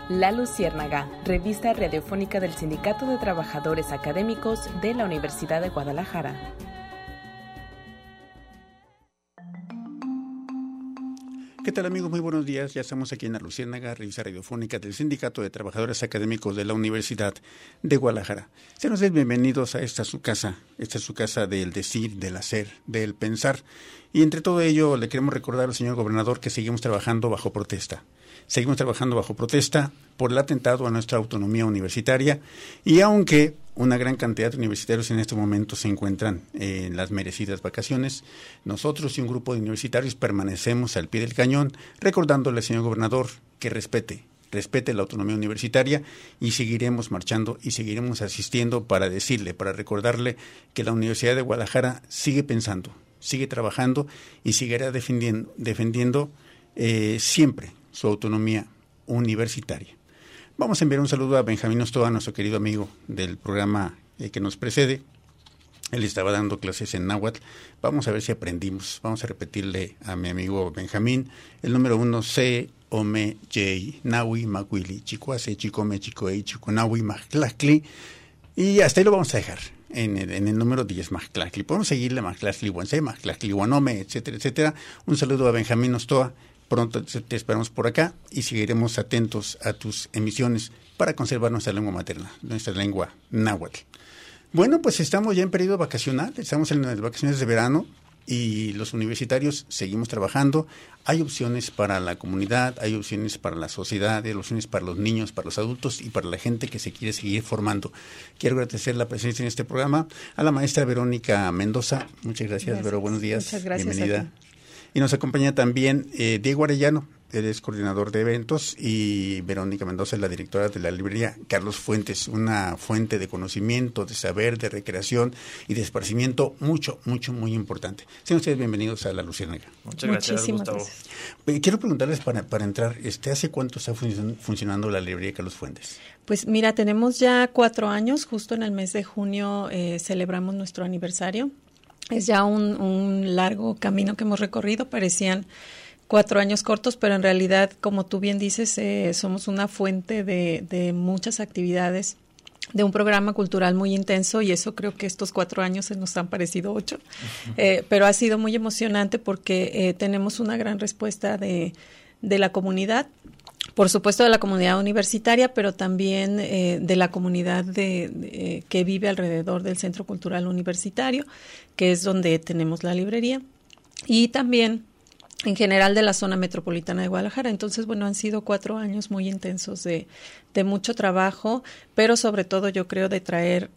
La Luciérnaga, revista radiofónica del Sindicato de Trabajadores Académicos de la Universidad de Guadalajara. ¿Qué tal, amigos? Muy buenos días. Ya estamos aquí en La Luciérnaga, revista radiofónica del Sindicato de Trabajadores Académicos de la Universidad de Guadalajara. Sean ustedes bienvenidos a esta su casa del decir, del hacer, del pensar. Y entre todo ello le queremos recordar al señor gobernador que seguimos trabajando bajo protesta. Seguimos trabajando bajo protesta por el atentado a nuestra autonomía universitaria, y aunque una gran cantidad de universitarios en este momento se encuentran en las merecidas vacaciones, nosotros y un grupo de universitarios permanecemos al pie del cañón, recordándole al señor gobernador que respete la autonomía universitaria, y seguiremos marchando y seguiremos asistiendo para decirle, para recordarle que la Universidad de Guadalajara sigue pensando, sigue trabajando y seguirá defendiendo siempre su autonomía universitaria. Vamos a enviar un saludo a Benjamín Ostoa, nuestro querido amigo del programa que nos precede. Él estaba dando clases en náhuatl. Vamos a ver si aprendimos. Vamos a repetirle a mi amigo Benjamín el número 1, C, Ome, J, Nahui, Macuili, Chicuase, Chicome, Chicoei, Chiconahui, Majtlacli. Y hasta ahí lo vamos a dejar en el número 10, Majtlacli. Podemos seguirle Majtlacli, Guanse, Majtlacli, Guanome, etcétera, etcétera. Un saludo a Benjamín Ostoa. Pronto te esperamos por acá y seguiremos atentos a tus emisiones para conservar nuestra lengua materna, nuestra lengua náhuatl. Bueno, pues estamos ya en periodo vacacional, estamos en las vacaciones de verano y los universitarios seguimos trabajando. Hay opciones para la comunidad, hay opciones para la sociedad, hay opciones para los niños, para los adultos y para la gente que se quiere seguir formando. Quiero agradecer la presencia en este programa a la maestra Verónica Mendoza. Muchas gracias, Vero, buenos días. Muchas gracias. Bienvenida. Y nos acompaña también Diego Arellano, él es coordinador de eventos, y Verónica Mendoza es la directora de la librería Carlos Fuentes, una fuente de conocimiento, de saber, de recreación y de esparcimiento muy importante. Sean ustedes bienvenidos a La Luciérnaga. Muchas gracias, Gustavo. Gracias. Quiero preguntarles para entrar, ¿hace cuánto está funcionando la librería Carlos Fuentes? Pues mira, tenemos ya 4 años, justo en el mes de junio celebramos nuestro aniversario. Es ya un largo camino que hemos recorrido, parecían 4 años cortos, pero en realidad, como tú bien dices, somos una fuente de muchas actividades, de un programa cultural muy intenso, y eso creo que estos 4 años se nos han parecido 8, pero ha sido muy emocionante porque tenemos una gran respuesta de la comunidad. Por supuesto de la comunidad universitaria, pero también de la comunidad que vive alrededor del Centro Cultural Universitario, que es donde tenemos la librería, y también en general de la zona metropolitana de Guadalajara. Entonces, bueno, han sido 4 años muy intensos de mucho trabajo, pero sobre todo yo creo de traer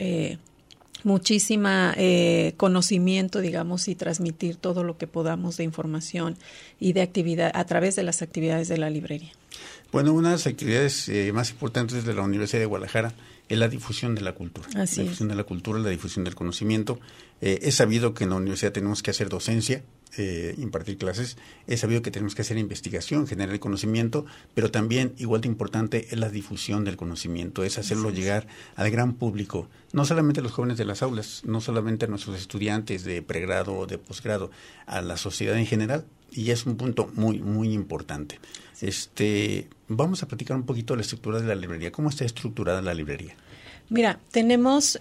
muchísima conocimiento, digamos, y transmitir todo lo que podamos de información y de actividad a través de las actividades de la librería. Bueno, una de las actividades más importantes de la Universidad de Guadalajara es la difusión de la cultura. Así la difusión de la cultura, la difusión del conocimiento. Es sabido que en la universidad tenemos que hacer docencia, impartir clases. Es sabido que tenemos que hacer investigación, generar el conocimiento, pero también, igual de importante, es la difusión del conocimiento, es hacerlo llegar al gran público, no solamente a los jóvenes de las aulas, no solamente a nuestros estudiantes de pregrado o de posgrado, a la sociedad en general, y es un punto muy importante. Vamos a platicar un poquito de la estructura de la librería. ¿Cómo está estructurada la librería? Mira, tenemos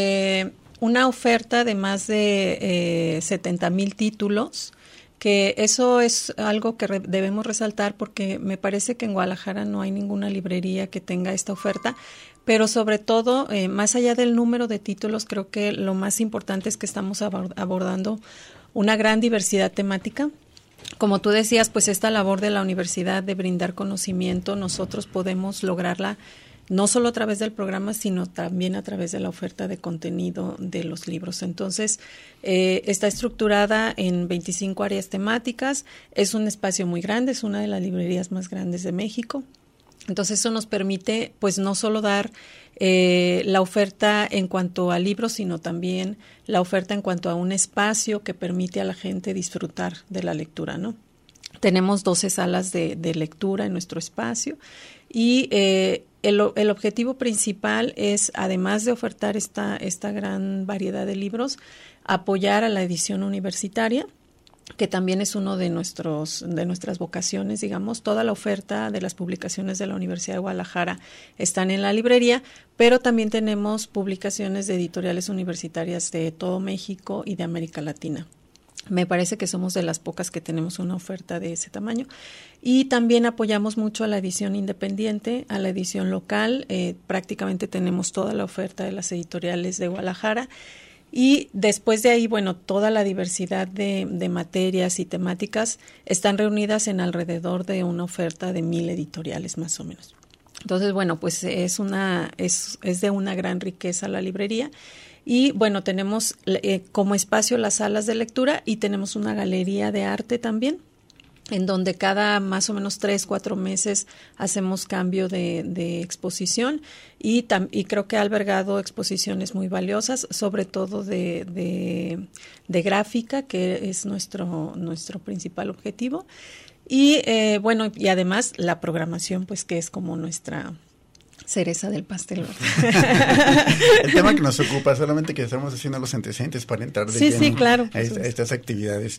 una oferta de más de 70,000 títulos, que eso es algo que debemos resaltar porque me parece que en Guadalajara no hay ninguna librería que tenga esta oferta, pero sobre todo, más allá del número de títulos, creo que lo más importante es que estamos abordando una gran diversidad temática. Como tú decías, pues esta labor de la universidad de brindar conocimiento, nosotros podemos lograrla no solo a través del programa, sino también a través de la oferta de contenido de los libros. Entonces, está estructurada en 25 áreas temáticas, es un espacio muy grande, es una de las librerías más grandes de México. Entonces, eso nos permite, pues, no solo dar la oferta en cuanto a libros, sino también la oferta en cuanto a un espacio que permite a la gente disfrutar de la lectura, ¿no? Tenemos 12 salas de lectura en nuestro espacio y el objetivo principal es, además de ofertar esta gran variedad de libros, apoyar a la edición universitaria. que también es uno de nuestras vocaciones, digamos. Toda la oferta de las publicaciones de la Universidad de Guadalajara están en la librería, pero también tenemos publicaciones de editoriales universitarias de todo México y de América Latina. Me parece que somos de las pocas que tenemos una oferta de ese tamaño. Y también apoyamos mucho a la edición independiente, a la edición local. Prácticamente tenemos toda la oferta de las editoriales de Guadalajara. Y después de ahí, bueno, toda la diversidad de materias y temáticas están reunidas en alrededor de una oferta de 1,000 editoriales más o menos. Entonces, bueno, pues es de una gran riqueza la librería. Y bueno, tenemos como espacio las salas de lectura y tenemos una galería de arte también, en donde cada más o menos 3-4 meses hacemos cambio de exposición y creo que ha albergado exposiciones muy valiosas, sobre todo de gráfica, que es nuestro principal objetivo. Y bueno, y además la programación, pues que es como nuestra cereza del pastel. El tema que nos ocupa, solamente que estamos haciendo los antecedentes para entrar de lleno sí, claro, a estas actividades.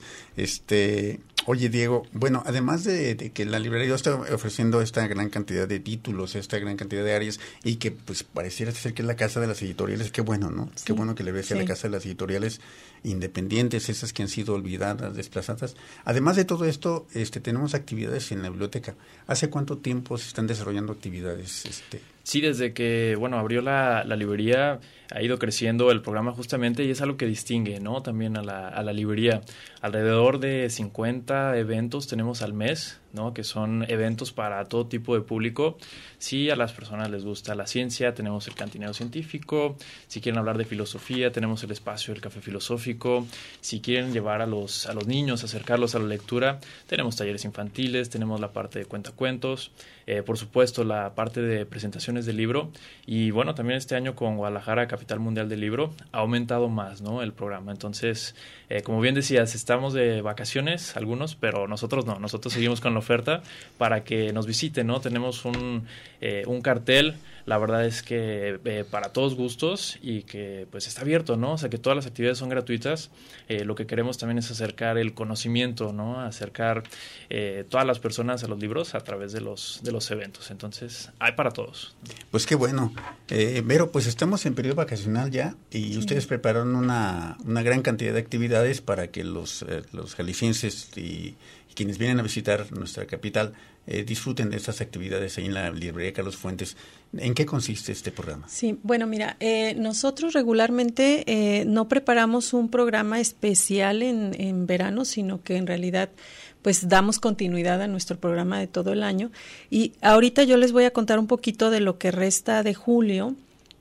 Oye, Diego, bueno, además de que la librería está ofreciendo esta gran cantidad de títulos, esta gran cantidad de áreas, y que pues pareciera ser que es la casa de las editoriales, qué bueno, ¿no? Sí, qué bueno que le veas a la casa de las editoriales independientes, esas que han sido olvidadas, desplazadas. Además de todo esto, tenemos actividades en la biblioteca. ¿Hace cuánto tiempo se están desarrollando actividades? Sí, desde que, abrió la librería ha ido creciendo el programa justamente y es algo que distingue, ¿no? También a la librería. Alrededor de 50 eventos tenemos al mes, ¿no? Que son eventos para todo tipo de público. Si a las personas les gusta la ciencia, tenemos el cantinero científico. Si quieren hablar de filosofía, tenemos el espacio del café filosófico. Si quieren llevar a los niños, acercarlos a la lectura, tenemos talleres infantiles, tenemos la parte de cuentacuentos, por supuesto la parte de presentaciones del libro. Y bueno, también este año con Guadalajara, Capital Mundial del Libro, ha aumentado más, ¿no? El programa. Entonces, como bien decías, estamos de vacaciones algunos, pero nosotros no. Nosotros seguimos con la oferta para que nos visiten, ¿no? Tenemos un cartel, la verdad es que para todos gustos y que pues está abierto, ¿no? O sea, que todas las actividades son gratuitas. Lo que queremos también es acercar el conocimiento, ¿no? Acercar todas las personas a los libros a través de los eventos. Entonces, hay para todos. Pues qué bueno. Vero, pues estamos en periodo vacacional ya y sí, ustedes prepararon una gran cantidad de actividades para que los jaliscienses y quienes vienen a visitar nuestra capital disfruten de estas actividades ahí en la librería Carlos Fuentes. ¿En qué consiste este programa? Sí, bueno, mira, nosotros regularmente no preparamos un programa especial en verano, sino que en realidad pues damos continuidad a nuestro programa de todo el año. Y ahorita yo les voy a contar un poquito de lo que resta de julio,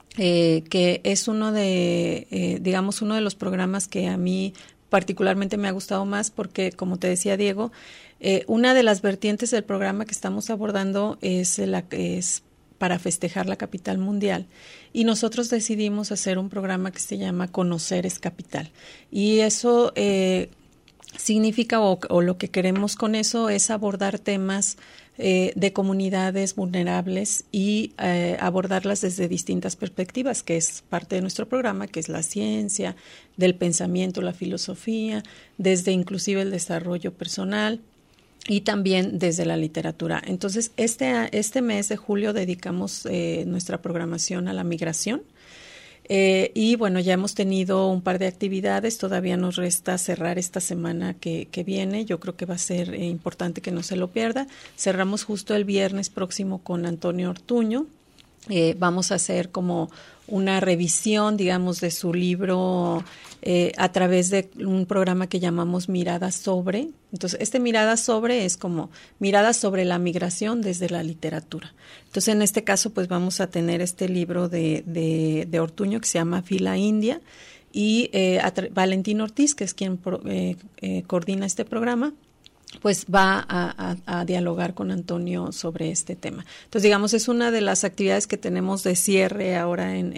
que es uno de los programas que a mí particularmente me ha gustado más porque, como te decía Diego, una de las vertientes del programa que estamos abordando es para festejar la capital mundial y nosotros decidimos hacer un programa que se llama Conocer es Capital y eso significa o lo que queremos con eso es abordar temas de comunidades vulnerables y abordarlas desde distintas perspectivas, que es parte de nuestro programa, que es la ciencia, del pensamiento, la filosofía, desde inclusive el desarrollo personal y también desde la literatura. Entonces, este mes de julio dedicamos nuestra programación a la migración. Y bueno, ya hemos tenido un par de actividades, todavía nos resta cerrar esta semana que viene, yo creo que va a ser importante que no se lo pierda. Cerramos justo el viernes próximo con Antonio Ortuño, vamos a hacer como una revisión, digamos, de su libro a través de un programa que llamamos Mirada Sobre. Entonces, Mirada Sobre es como mirada sobre la migración desde la literatura. Entonces, en este caso, pues vamos a tener este libro de Ortuño que se llama Fila India y Valentín Ortiz, que es quien coordina este programa, pues va a dialogar con Antonio sobre este tema. Entonces, digamos, es una de las actividades que tenemos de cierre ahora en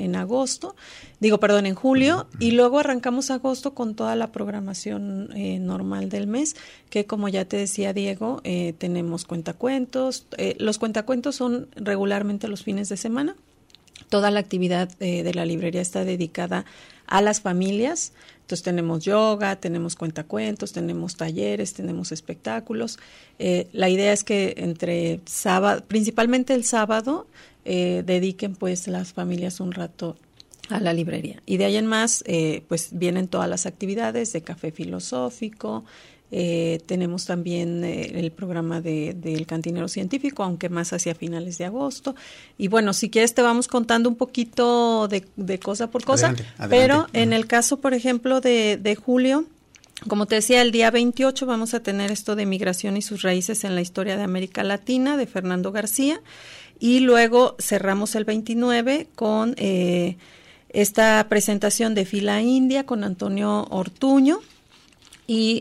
julio, y luego arrancamos agosto con toda la programación normal del mes, que como ya te decía Diego, tenemos cuentacuentos. Los cuentacuentos son regularmente los fines de semana, Toda la actividad de la librería está dedicada a las familias. Entonces tenemos yoga, tenemos cuentacuentos, tenemos talleres, tenemos espectáculos. La idea es que entre sábado, principalmente el sábado, dediquen pues las familias un rato a la librería. Y de ahí en más, pues vienen todas las actividades de café filosófico. Tenemos también el programa del cantinero científico, aunque más hacia finales de agosto. Y bueno, si quieres te vamos contando un poquito de cosa por cosa. Adelante. Pero en el caso, por ejemplo, de julio, como te decía, el día 28 vamos a tener esto de migración y sus raíces en la historia de América Latina, de Fernando García. Y luego cerramos el 29 con esta presentación de Fila India con Antonio Ortuño, y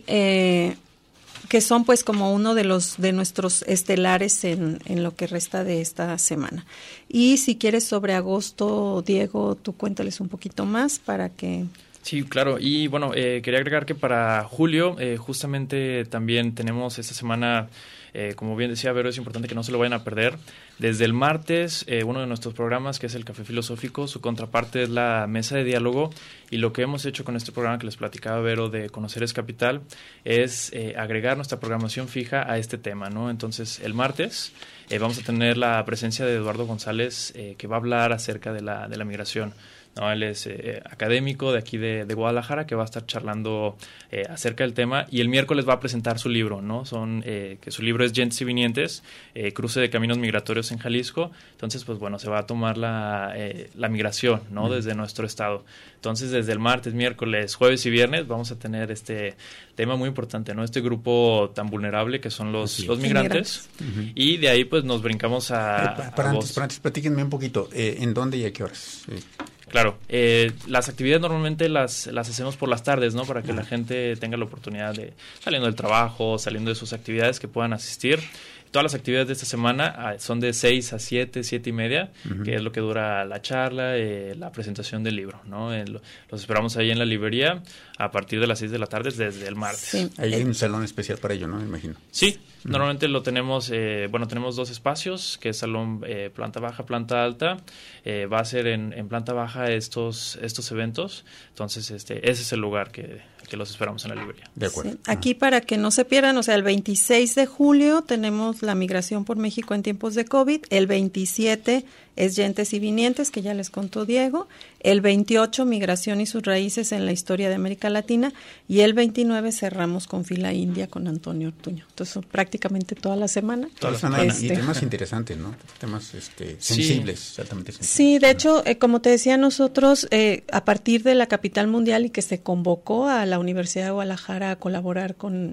que son pues como uno de nuestros estelares en lo que resta de esta semana. Y si quieres sobre agosto, Diego, tú cuéntales un poquito más para que... Sí, claro. Y bueno, quería agregar que para julio justamente también tenemos esta semana, como bien decía Vero, es importante que no se lo vayan a perder. Desde el martes, uno de nuestros programas, que es el Café Filosófico, su contraparte es la Mesa de Diálogo, y lo que hemos hecho con este programa que les platicaba Vero de Conocer es Capital es agregar nuestra programación fija a este tema, ¿no? Entonces, el martes vamos a tener la presencia de Eduardo González, que va a hablar acerca de la migración. No, él es académico de aquí de Guadalajara, que va a estar charlando acerca del tema, y el miércoles va a presentar su libro, ¿no? Que su libro es Gentes y Vinientes, cruce de caminos migratorios en Jalisco. Entonces, pues bueno, se va a tomar la migración, ¿no? Desde nuestro estado. Entonces, desde el martes, miércoles, jueves y viernes vamos a tener este tema muy importante, ¿no? Este grupo tan vulnerable que son los migrantes. Uh-huh. Y de ahí, pues, nos brincamos para antes, platíquenme un poquito, ¿en dónde y a qué horas? Claro, las actividades normalmente las hacemos por las tardes, ¿no? Para que la gente tenga la oportunidad de, saliendo del trabajo, saliendo de sus actividades, que puedan asistir. Todas las actividades de esta semana son de 6 a 7, 7 y media, uh-huh, que es lo que dura la charla, la presentación del libro, ¿no? Los esperamos ahí en la librería a partir de las 6 de la tarde desde el martes. Sí. Ahí hay un salón especial para ello, ¿no? Me imagino. Sí, uh-huh, normalmente lo tenemos, tenemos 2 espacios, que es salón planta baja, planta alta. Va a ser en planta baja estos eventos. Entonces, ese es el lugar que los esperamos en la librería. De acuerdo. Sí. Aquí para que no se pierdan, o sea, el 26 de julio tenemos la migración por México en tiempos de COVID, el 27 es Gentes y Vinientes, que ya les contó Diego, el 28 migración y sus raíces en la historia de América Latina, y el 29 cerramos con Fila India con Antonio Ortuño. Entonces, prácticamente toda la semana. Toda la semana, y temas interesantes, ¿no? Temas sensibles, sí, altamente sensibles. Sí, de hecho, como te decía, nosotros, a partir de la capital mundial y que se convocó a la Universidad de Guadalajara a colaborar con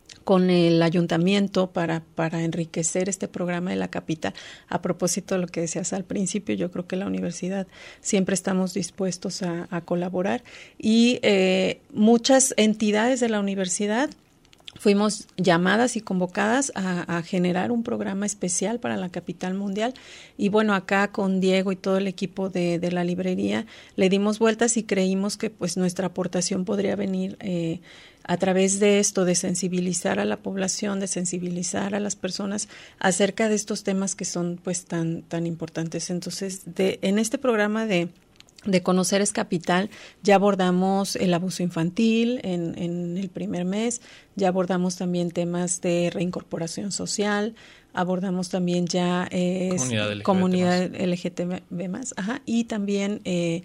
el ayuntamiento para enriquecer este programa de la capital. A propósito de lo que decías al principio, yo creo que la universidad siempre estamos dispuestos a colaborar, y muchas entidades de la universidad fuimos llamadas y convocadas a generar un programa especial para la capital mundial. Y bueno, acá con Diego y todo el equipo de la librería le dimos vueltas y creímos que pues nuestra aportación podría venir a través de esto, de sensibilizar a la población, de sensibilizar a las personas acerca de estos temas que son pues tan importantes. Entonces, en este programa de Conocer es Capital, ya abordamos el abuso infantil en el primer mes, ya abordamos también temas de reincorporación social, abordamos también ya comunidad LGTB+, ajá, y también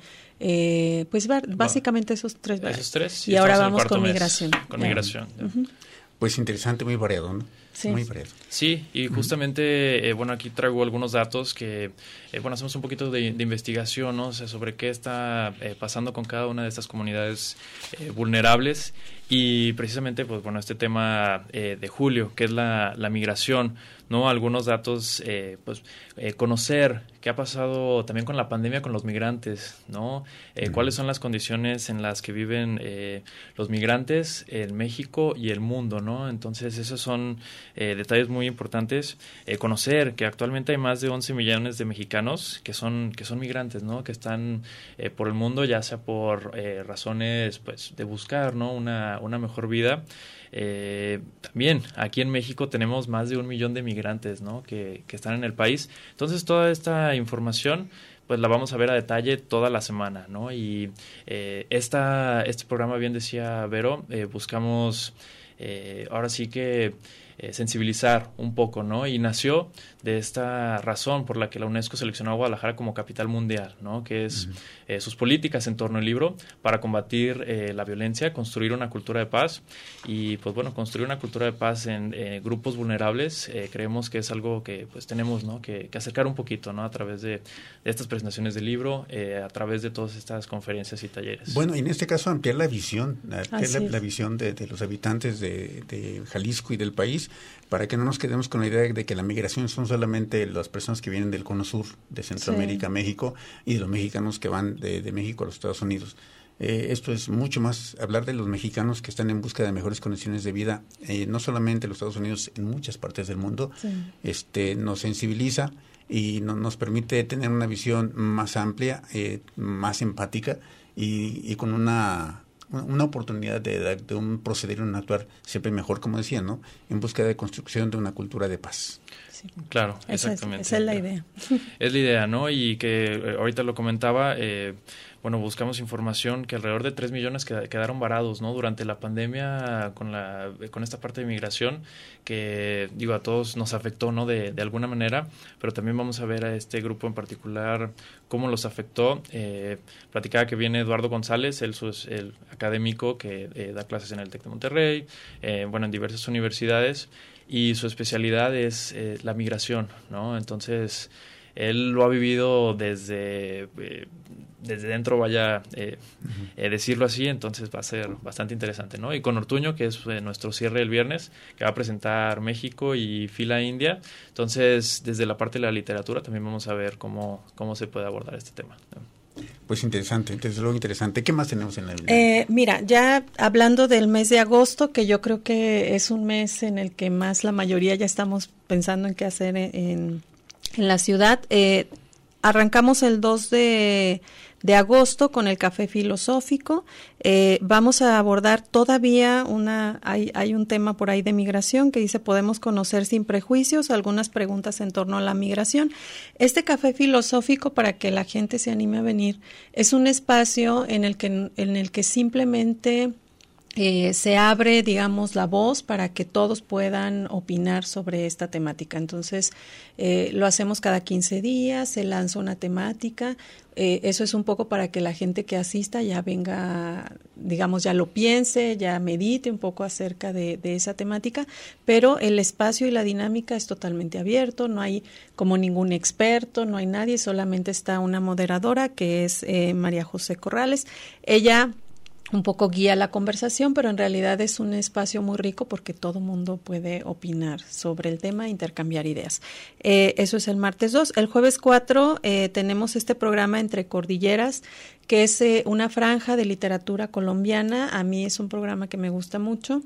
pues básicamente esos tres. Y ahora vamos con migración. Con migración. Uh-huh. Pues interesante, muy variado, ¿no? Sí. Muy variado. Sí, y justamente, aquí traigo algunos datos que, hacemos un poquito de investigación, ¿no? O sea, sobre qué está pasando con cada una de estas comunidades vulnerables, y precisamente, pues este tema de julio, que es la migración, ¿no? Algunos datos, conocer qué ha pasado también con la pandemia con los migrantes, ¿no? Cuáles son las condiciones en las que viven los migrantes en México y el mundo, ¿no? Entonces, esos son detalles muy importantes. Conocer que actualmente hay más de 11 millones de mexicanos que son migrantes, ¿no? Que están por el mundo, ya sea por razones, pues, de buscar, ¿no? Una mejor vida. También aquí en México tenemos más de 1 millón de migrantes, ¿no? que están en el país. Entonces, toda esta información pues la vamos a ver a detalle toda la semana, ¿no? Y este programa, bien decía Vero, buscamos ahora sí que sensibilizar un poco, ¿no? Y nació de esta razón por la que la UNESCO seleccionó a Guadalajara como capital mundial, ¿no? Que es sus políticas en torno al libro para combatir la violencia, construir una cultura de paz y, pues bueno, construir una cultura de paz en grupos vulnerables. Creemos que es algo que pues tenemos, ¿no? que acercar un poquito, ¿no? A través de estas presentaciones del libro, a través de todas estas conferencias y talleres. Bueno, y en este caso ampliar la visión, la visión de los habitantes de Jalisco y del país, para que no nos quedemos con la idea de que la migración son solamente las personas que vienen del cono sur, de Centroamérica, México, y de los mexicanos que van de México a los Estados Unidos. Esto es mucho más, hablar de los mexicanos que están en busca de mejores condiciones de vida, no solamente en los Estados Unidos, en muchas partes del mundo, nos sensibiliza y nos permite tener una visión más amplia, más empática y con una oportunidad de un proceder y un actuar siempre mejor, como decía, ¿no? En búsqueda de construcción de una cultura de paz. Sí. Claro, exactamente. Esa es la idea. Es la idea, ¿no? Y que ahorita lo comentaba, bueno, buscamos información que alrededor de 3 millones quedaron varados, ¿no? Durante la pandemia con esta parte de migración que, digo, a todos nos afectó, ¿no? De alguna manera, pero también vamos a ver a este grupo en particular cómo los afectó. Platicaba que viene Eduardo González, él es el académico que da clases en el TEC de Monterrey, bueno, en diversas universidades, y su especialidad es la migración, ¿no? Entonces, él lo ha vivido desde dentro, vaya, decirlo así, entonces va a ser bastante interesante, ¿no? Y con Ortuño, que es nuestro cierre el viernes, que va a presentar México y Fila India, entonces desde la parte de la literatura también vamos a ver cómo se puede abordar este tema, ¿no? Pues interesante, desde luego interesante. ¿Qué más tenemos en la mira, ya hablando del mes de agosto, que yo creo que es un mes en el que más la mayoría ya estamos pensando en qué hacer en la ciudad, arrancamos el 2 de agosto con el Café Filosófico. Vamos a abordar todavía hay un tema por ahí de migración que dice podemos conocer sin prejuicios, algunas preguntas en torno a la migración. Este Café Filosófico, para que la gente se anime a venir, es un espacio en el que simplemente se abre, digamos, la voz para que todos puedan opinar sobre esta temática. Entonces, lo hacemos cada 15 días, se lanza una temática. Eso es un poco para que la gente que asista ya venga, digamos, ya lo piense, ya medite un poco acerca de esa temática, pero el espacio y la dinámica es totalmente abierto, no hay como ningún experto, no hay nadie, solamente está una moderadora que es María José Corrales. Ella un poco guía la conversación, pero en realidad es un espacio muy rico porque todo mundo puede opinar sobre el tema e intercambiar ideas. Eso es el martes 2. El jueves 4 tenemos este programa Entre Cordilleras, que es una franja de literatura colombiana. A mí es un programa que me gusta mucho.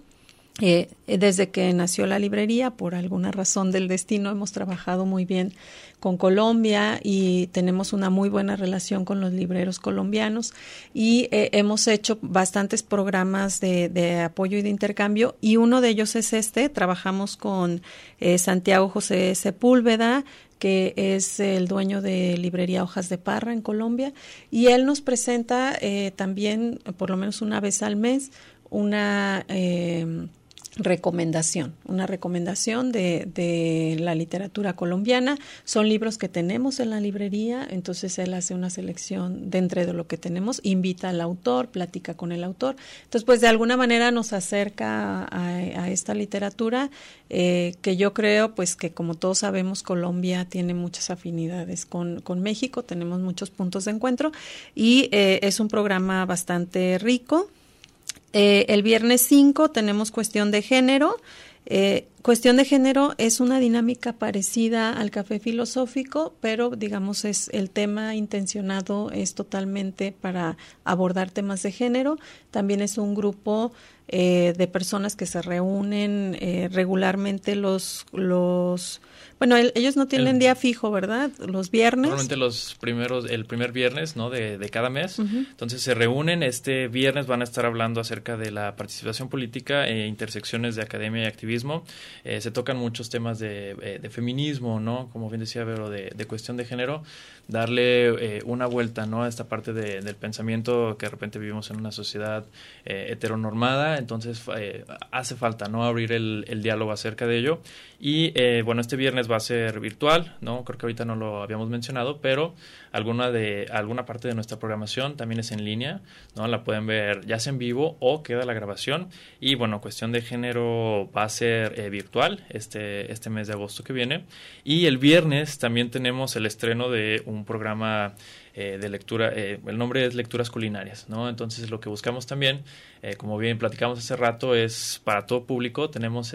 Desde que nació la librería, por alguna razón del destino, hemos trabajado muy bien con Colombia y tenemos una muy buena relación con los libreros colombianos y hemos hecho bastantes programas de apoyo y de intercambio, y uno de ellos es trabajamos con Santiago José Sepúlveda, que es el dueño de librería Hojas de Parra en Colombia, y él nos presenta también, por lo menos una vez al mes, una recomendación de la literatura colombiana. Son libros que tenemos en la librería, entonces él hace una selección de entre de lo que tenemos, invita al autor, platica con el autor, entonces pues de alguna manera nos acerca a esta literatura que yo creo pues que, como todos sabemos, Colombia tiene muchas afinidades con México, tenemos muchos puntos de encuentro y es un programa bastante rico. El viernes 5 tenemos Cuestión de Género. Cuestión de Género es una dinámica parecida al Café Filosófico, pero digamos el tema intencionado es totalmente para abordar temas de género. También es un grupo de personas que se reúnen regularmente bueno, ellos no tienen día fijo, ¿verdad? Los viernes. Normalmente el primer viernes, ¿no? de cada mes. Uh-huh. Entonces se reúnen. Este viernes van a estar hablando acerca de la participación política e intersecciones de academia y activismo. se tocan muchos temas de feminismo, ¿no? Como bien decía Vero, de cuestión de género, darle una vuelta, ¿no? A esta parte del pensamiento que de repente vivimos en una sociedad heteronormada, entonces hace falta, ¿no? Abrir el diálogo acerca de ello. Y bueno, este viernes va a ser virtual, ¿no? Creo que ahorita no lo habíamos mencionado, pero alguna parte de nuestra programación también es en línea, ¿no? La pueden ver ya sea en vivo o queda la grabación. Y bueno, cuestión de género va a ser virtual este mes de agosto que viene. Y el viernes también tenemos el estreno de un programa de lectura, el nombre es Lecturas Culinarias, ¿no? Entonces lo que buscamos también, como bien platicamos hace rato, es para todo público. Tenemos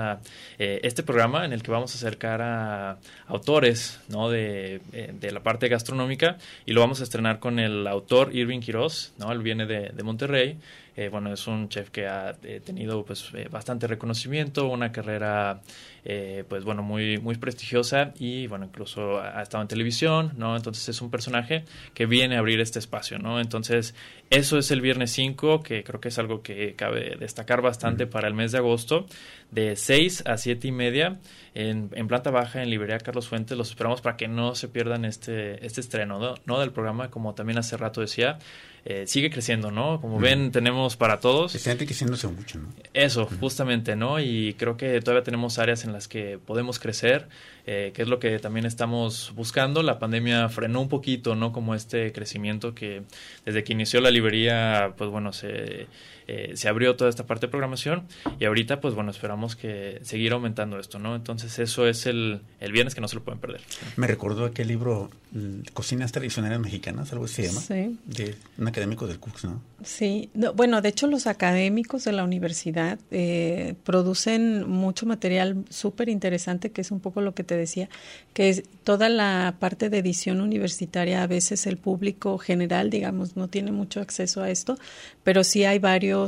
este programa en el que vamos a acercar a autores, ¿no? de la parte gastronómica, y lo vamos a estrenar con el autor Irving Quiroz, ¿no? Él viene de Monterrey. Bueno, es un chef que ha tenido pues bastante reconocimiento, una carrera pues bueno, muy prestigiosa, y bueno, incluso ha estado en televisión, ¿no? Entonces es un personaje que viene a abrir este espacio, ¿no? Entonces eso es el viernes 5, que creo que es algo que cabe destacar bastante para el mes de agosto, de 6 a 7 y media en planta baja en Librería Carlos Fuentes. Los esperamos para que no se pierdan este estreno, ¿no? Del programa. Como también hace rato decía, sigue creciendo, ¿no? Como ven, tenemos para todos. Está enriqueciéndose mucho, ¿no? Eso, justamente, ¿no? Y creo que todavía tenemos áreas en las que podemos crecer, que es lo que también estamos buscando. La pandemia frenó un poquito, ¿no? Como este crecimiento que desde que inició la librería, pues bueno, se abrió toda esta parte de programación, y ahorita, pues bueno, esperamos que seguir aumentando esto, ¿no? Entonces eso es el viernes, que no se lo pueden perder. Me recordó aquel libro, Cocinas Tradicionales Mexicanas, algo así se llama, sí, de un académico del CUCS, ¿no? Sí, bueno, de hecho los académicos de la universidad producen mucho material súper interesante, que es un poco lo que te decía, que es toda la parte de edición universitaria. A veces el público general, digamos, no tiene mucho acceso a esto, pero sí hay varios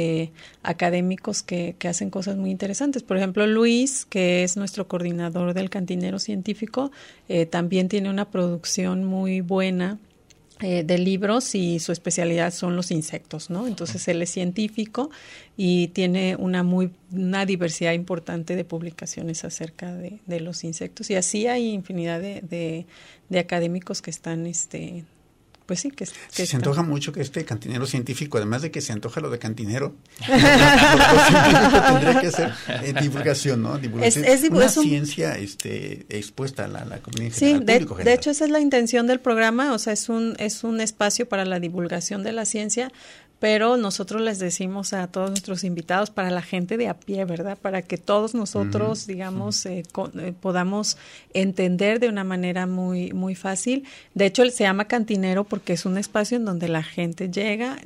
académicos que hacen cosas muy interesantes. Por ejemplo, Luis, que es nuestro coordinador del Cantinero Científico, también tiene una producción muy buena de libros, y su especialidad son los insectos, ¿no? Entonces él es científico y tiene una diversidad importante de publicaciones acerca de los insectos, y así hay infinidad de académicos que están pues sí, que se antoja mucho que este cantinero científico, además de que se antoja lo de cantinero, lo científico tendría que hacer divulgación, ¿no? Divulgación, una ciencia expuesta a la comunidad general, al público general. De hecho esa es la intención del programa, o sea, es un espacio para la divulgación de la ciencia, pero nosotros les decimos a todos nuestros invitados, para la gente de a pie, ¿verdad? Para que todos nosotros, digamos, podamos entender de una manera muy, muy fácil. De hecho, se llama cantinero porque es un espacio en donde la gente llega,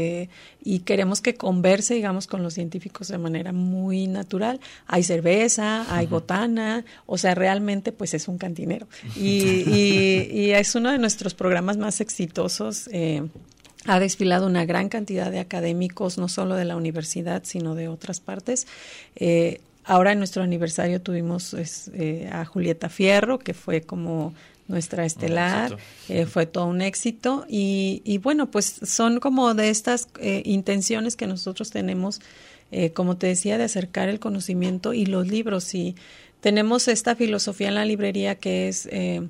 y queremos que converse, digamos, con los científicos de manera muy natural. Hay cerveza, hay botana, o sea, realmente, pues es un cantinero. Y es uno de nuestros programas más exitosos. Ha desfilado una gran cantidad de académicos, no solo de la universidad, sino de otras partes. Ahora en nuestro aniversario tuvimos a Julieta Fierro, que fue como nuestra estelar, fue todo un éxito. Y bueno, pues son como de estas intenciones que nosotros tenemos, como te decía, de acercar el conocimiento y los libros. Y tenemos esta filosofía en la librería que es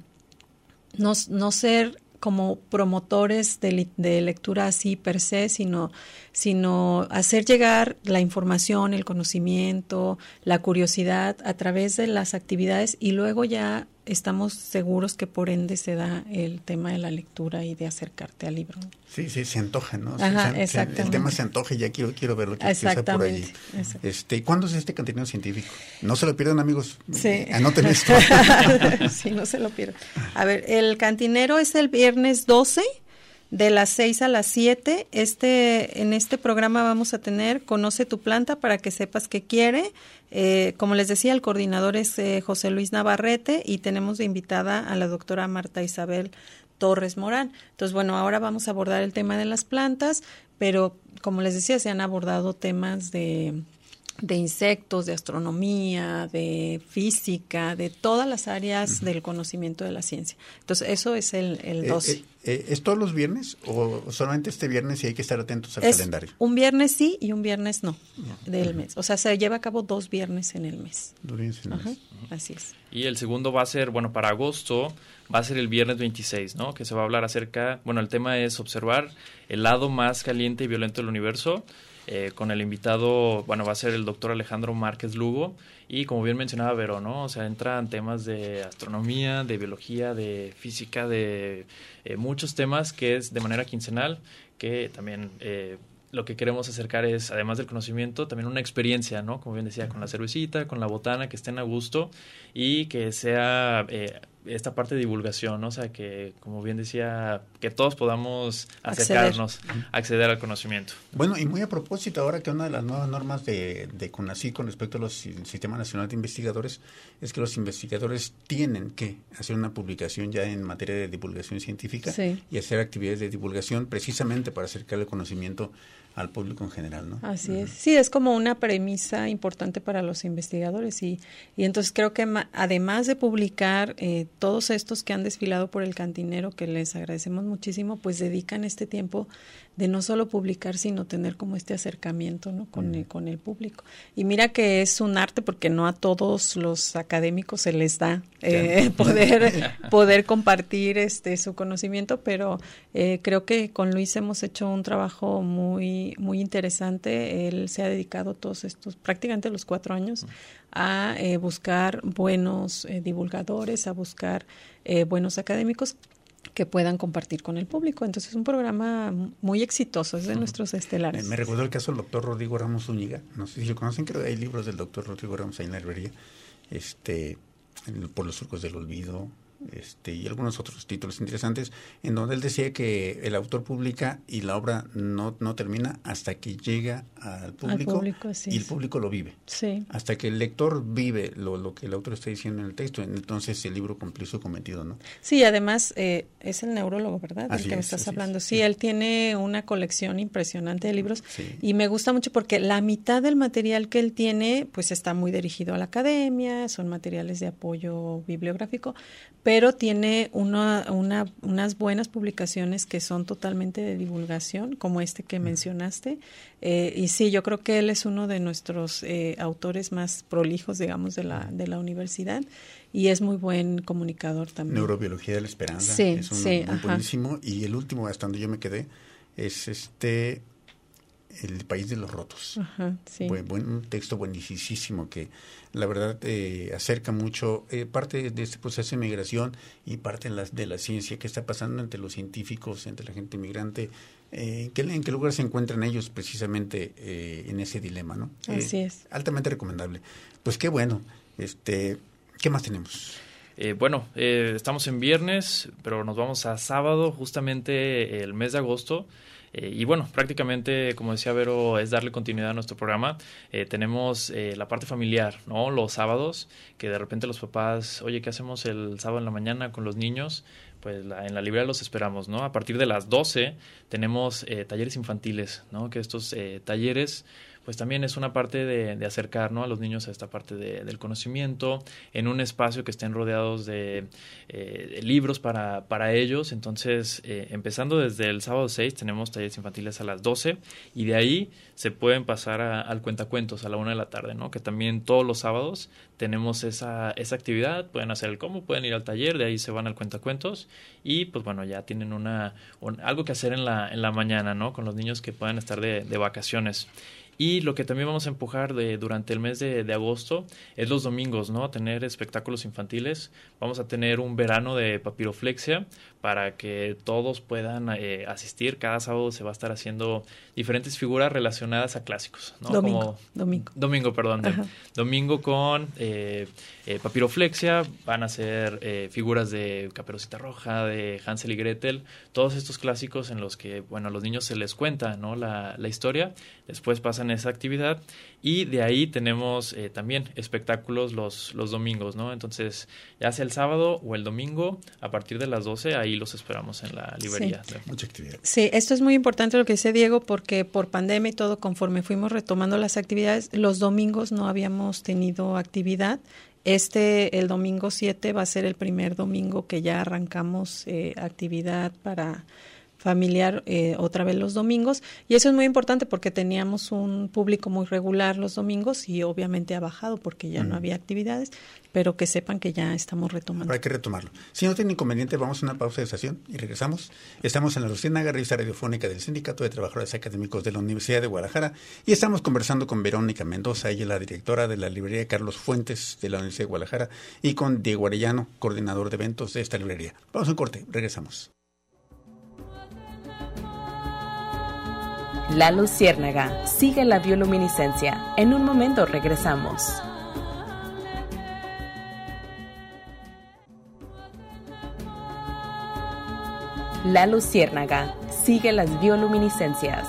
no ser como promotores de lectura así per se, sino hacer llegar la información, el conocimiento, la curiosidad a través de las actividades, y luego ya estamos seguros que por ende se da el tema de la lectura y de acercarte al libro. Sí, se antoja, ¿no? Ajá, exactamente. El tema se antoja y ya quiero ver lo que está por allí. ¿Cuándo es este cantinero científico? No se lo pierdan, amigos. Sí. Anoten esto. Sí, no se lo pierdan. A ver, el cantinero es el viernes 12, de las 6 a las 7. En este programa vamos a tener Conoce tu planta para que sepas qué quiere. Como les decía, el coordinador es José Luis Navarrete, y tenemos de invitada a la doctora Marta Isabel Torres Morán. Entonces, bueno, ahora vamos a abordar el tema de las plantas, pero como les decía, se han abordado temas de de insectos, de astronomía, de física, de todas las áreas del conocimiento de la ciencia. Entonces, eso es el 12. ¿Es todos los viernes o solamente este viernes y hay que estar atentos al calendario? Un viernes sí y un viernes no del mes. O sea, se lleva a cabo 2 viernes en el mes. 2 viernes en el mes. Así es. Y el segundo va a ser, bueno, para agosto va a ser el viernes 26, ¿no? Que se va a hablar acerca, bueno, el tema es observar el lado más caliente y violento del universo. Con el invitado, bueno, va a ser el doctor Alejandro Márquez Lugo y como bien mencionaba Vero, ¿no? O sea, entran temas de astronomía, de biología, de física, de muchos temas que es de manera quincenal, que también lo que queremos acercar es, además del conocimiento, también una experiencia, ¿no? Como bien decía, con la cervecita, con la botana, que estén a gusto y que sea esta parte de divulgación, ¿no? O sea, que, como bien decía, que todos podamos acercarnos, acceder al conocimiento. Bueno, y muy a propósito, ahora que una de las nuevas normas de CONACYT con respecto al Sistema Nacional de Investigadores es que los investigadores tienen que hacer una publicación ya en materia de divulgación científica y hacer actividades de divulgación precisamente para acercar el conocimiento al público en general, ¿no? Así es. Sí, es como una premisa importante para los investigadores y entonces creo que además de publicar todos estos que han desfilado por el Cantinero, que les agradecemos muchísimo, pues dedican este tiempo de no solo publicar, sino tener como este acercamiento, ¿no? con el público. Y mira que es un arte porque no a todos los académicos se les da poder compartir su conocimiento, pero creo que con Luis hemos hecho un trabajo muy, muy interesante. Él se ha dedicado todos estos, prácticamente los 4 años, a buscar buenos divulgadores, a buscar buenos académicos que puedan compartir con el público. Entonces es un programa muy exitoso, es de nuestros estelares. Me recordó el caso del doctor Rodrigo Ramos Zúñiga, no sé si lo conocen, creo que hay libros del doctor Rodrigo Ramos ahí en la librería, por los surcos del olvido, y algunos otros títulos interesantes, en donde él decía que el autor publica y la obra no termina hasta que llega al público y el público lo vive. Sí. Hasta que el lector vive lo que el autor está diciendo en el texto, entonces el libro cumplió su cometido, ¿no? Sí, además es el neurólogo, ¿verdad? Así del que me es, estás así hablando. es. Sí, él tiene una colección impresionante de libros Sí. y me gusta mucho porque la mitad del material que él tiene pues está muy dirigido a la academia, son materiales de apoyo bibliográfico, pero tiene unas buenas publicaciones que son totalmente de divulgación, como este que mencionaste. Y sí, yo creo que él es uno de nuestros autores más prolijos, digamos, de la universidad, y es muy buen comunicador también. Neurobiología de la Esperanza, sí, es sí, muy buenísimo. Y el último, hasta donde yo me quedé, es El País de los Rotos. Ajá, sí. Un texto buenísimo que la verdad acerca mucho parte de este proceso de migración y parte de la ciencia que está pasando entre los científicos, entre la gente migrante, en qué lugar se encuentran ellos precisamente en ese dilema, ¿no? Así es. Altamente recomendable. Pues qué bueno. ¿Qué más tenemos? Estamos en viernes, pero nos vamos a sábado, justamente el mes de agosto. Y bueno, prácticamente, como decía Vero, es darle continuidad a nuestro programa. Tenemos la parte familiar, ¿no? Los sábados, que de repente los papás, oye, ¿qué hacemos el sábado en la mañana con los niños? Pues en la librería los esperamos, ¿no? A partir de las 12 tenemos talleres infantiles, ¿no? Que estos talleres pues también es una parte de acercar, ¿no? a los niños a esta parte del conocimiento, en un espacio que estén rodeados de libros para ellos. Entonces, empezando desde el sábado 6, tenemos talleres infantiles a las 12, y de ahí se pueden pasar al cuentacuentos a la 1 de la tarde, ¿no? Que también todos los sábados tenemos esa actividad. Pueden hacer el combo, pueden ir al taller, de ahí se van al cuentacuentos, y pues bueno, ya tienen algo que hacer en la mañana, ¿no? Con los niños que puedan estar de vacaciones. Y lo que también vamos a empujar durante el mes de agosto es los domingos, ¿no? Tener espectáculos infantiles. Vamos a tener un verano de papiroflexia para que todos puedan asistir. Cada sábado se va a estar haciendo diferentes figuras relacionadas a clásicos, ¿no? Domingo con papiroflexia. Van a ser figuras de Caperucita Roja, de Hansel y Gretel, todos estos clásicos en los que, bueno, a los niños se les cuenta, ¿no? la historia. Después pasan realizan esa actividad. Y de ahí tenemos también espectáculos los domingos, ¿no? Entonces, ya sea el sábado o el domingo, a partir de las 12, ahí los esperamos en la librería. Sí. Mucha actividad. Sí, esto es muy importante lo que dice Diego, porque por pandemia y todo, conforme fuimos retomando las actividades, los domingos no habíamos tenido actividad. El domingo 7 va a ser el primer domingo que ya arrancamos actividad para familiar otra vez los domingos, y eso es muy importante porque teníamos un público muy regular los domingos y obviamente ha bajado porque ya no había actividades, pero que sepan que ya estamos retomando. Habrá que retomarlo. Si no tiene inconveniente, vamos a una pausa de estación y regresamos. Estamos en la Luciérnaga, revista radiofónica del Sindicato de Trabajadores Académicos de la Universidad de Guadalajara, y estamos conversando con Verónica Mendoza, ella es la directora de la librería Carlos Fuentes de la Universidad de Guadalajara, y con Diego Arellano, coordinador de eventos de esta librería. Vamos a un corte, regresamos. La Luciérnaga, sigue la bioluminiscencia. En un momento regresamos. La Luciérnaga, sigue las bioluminiscencias.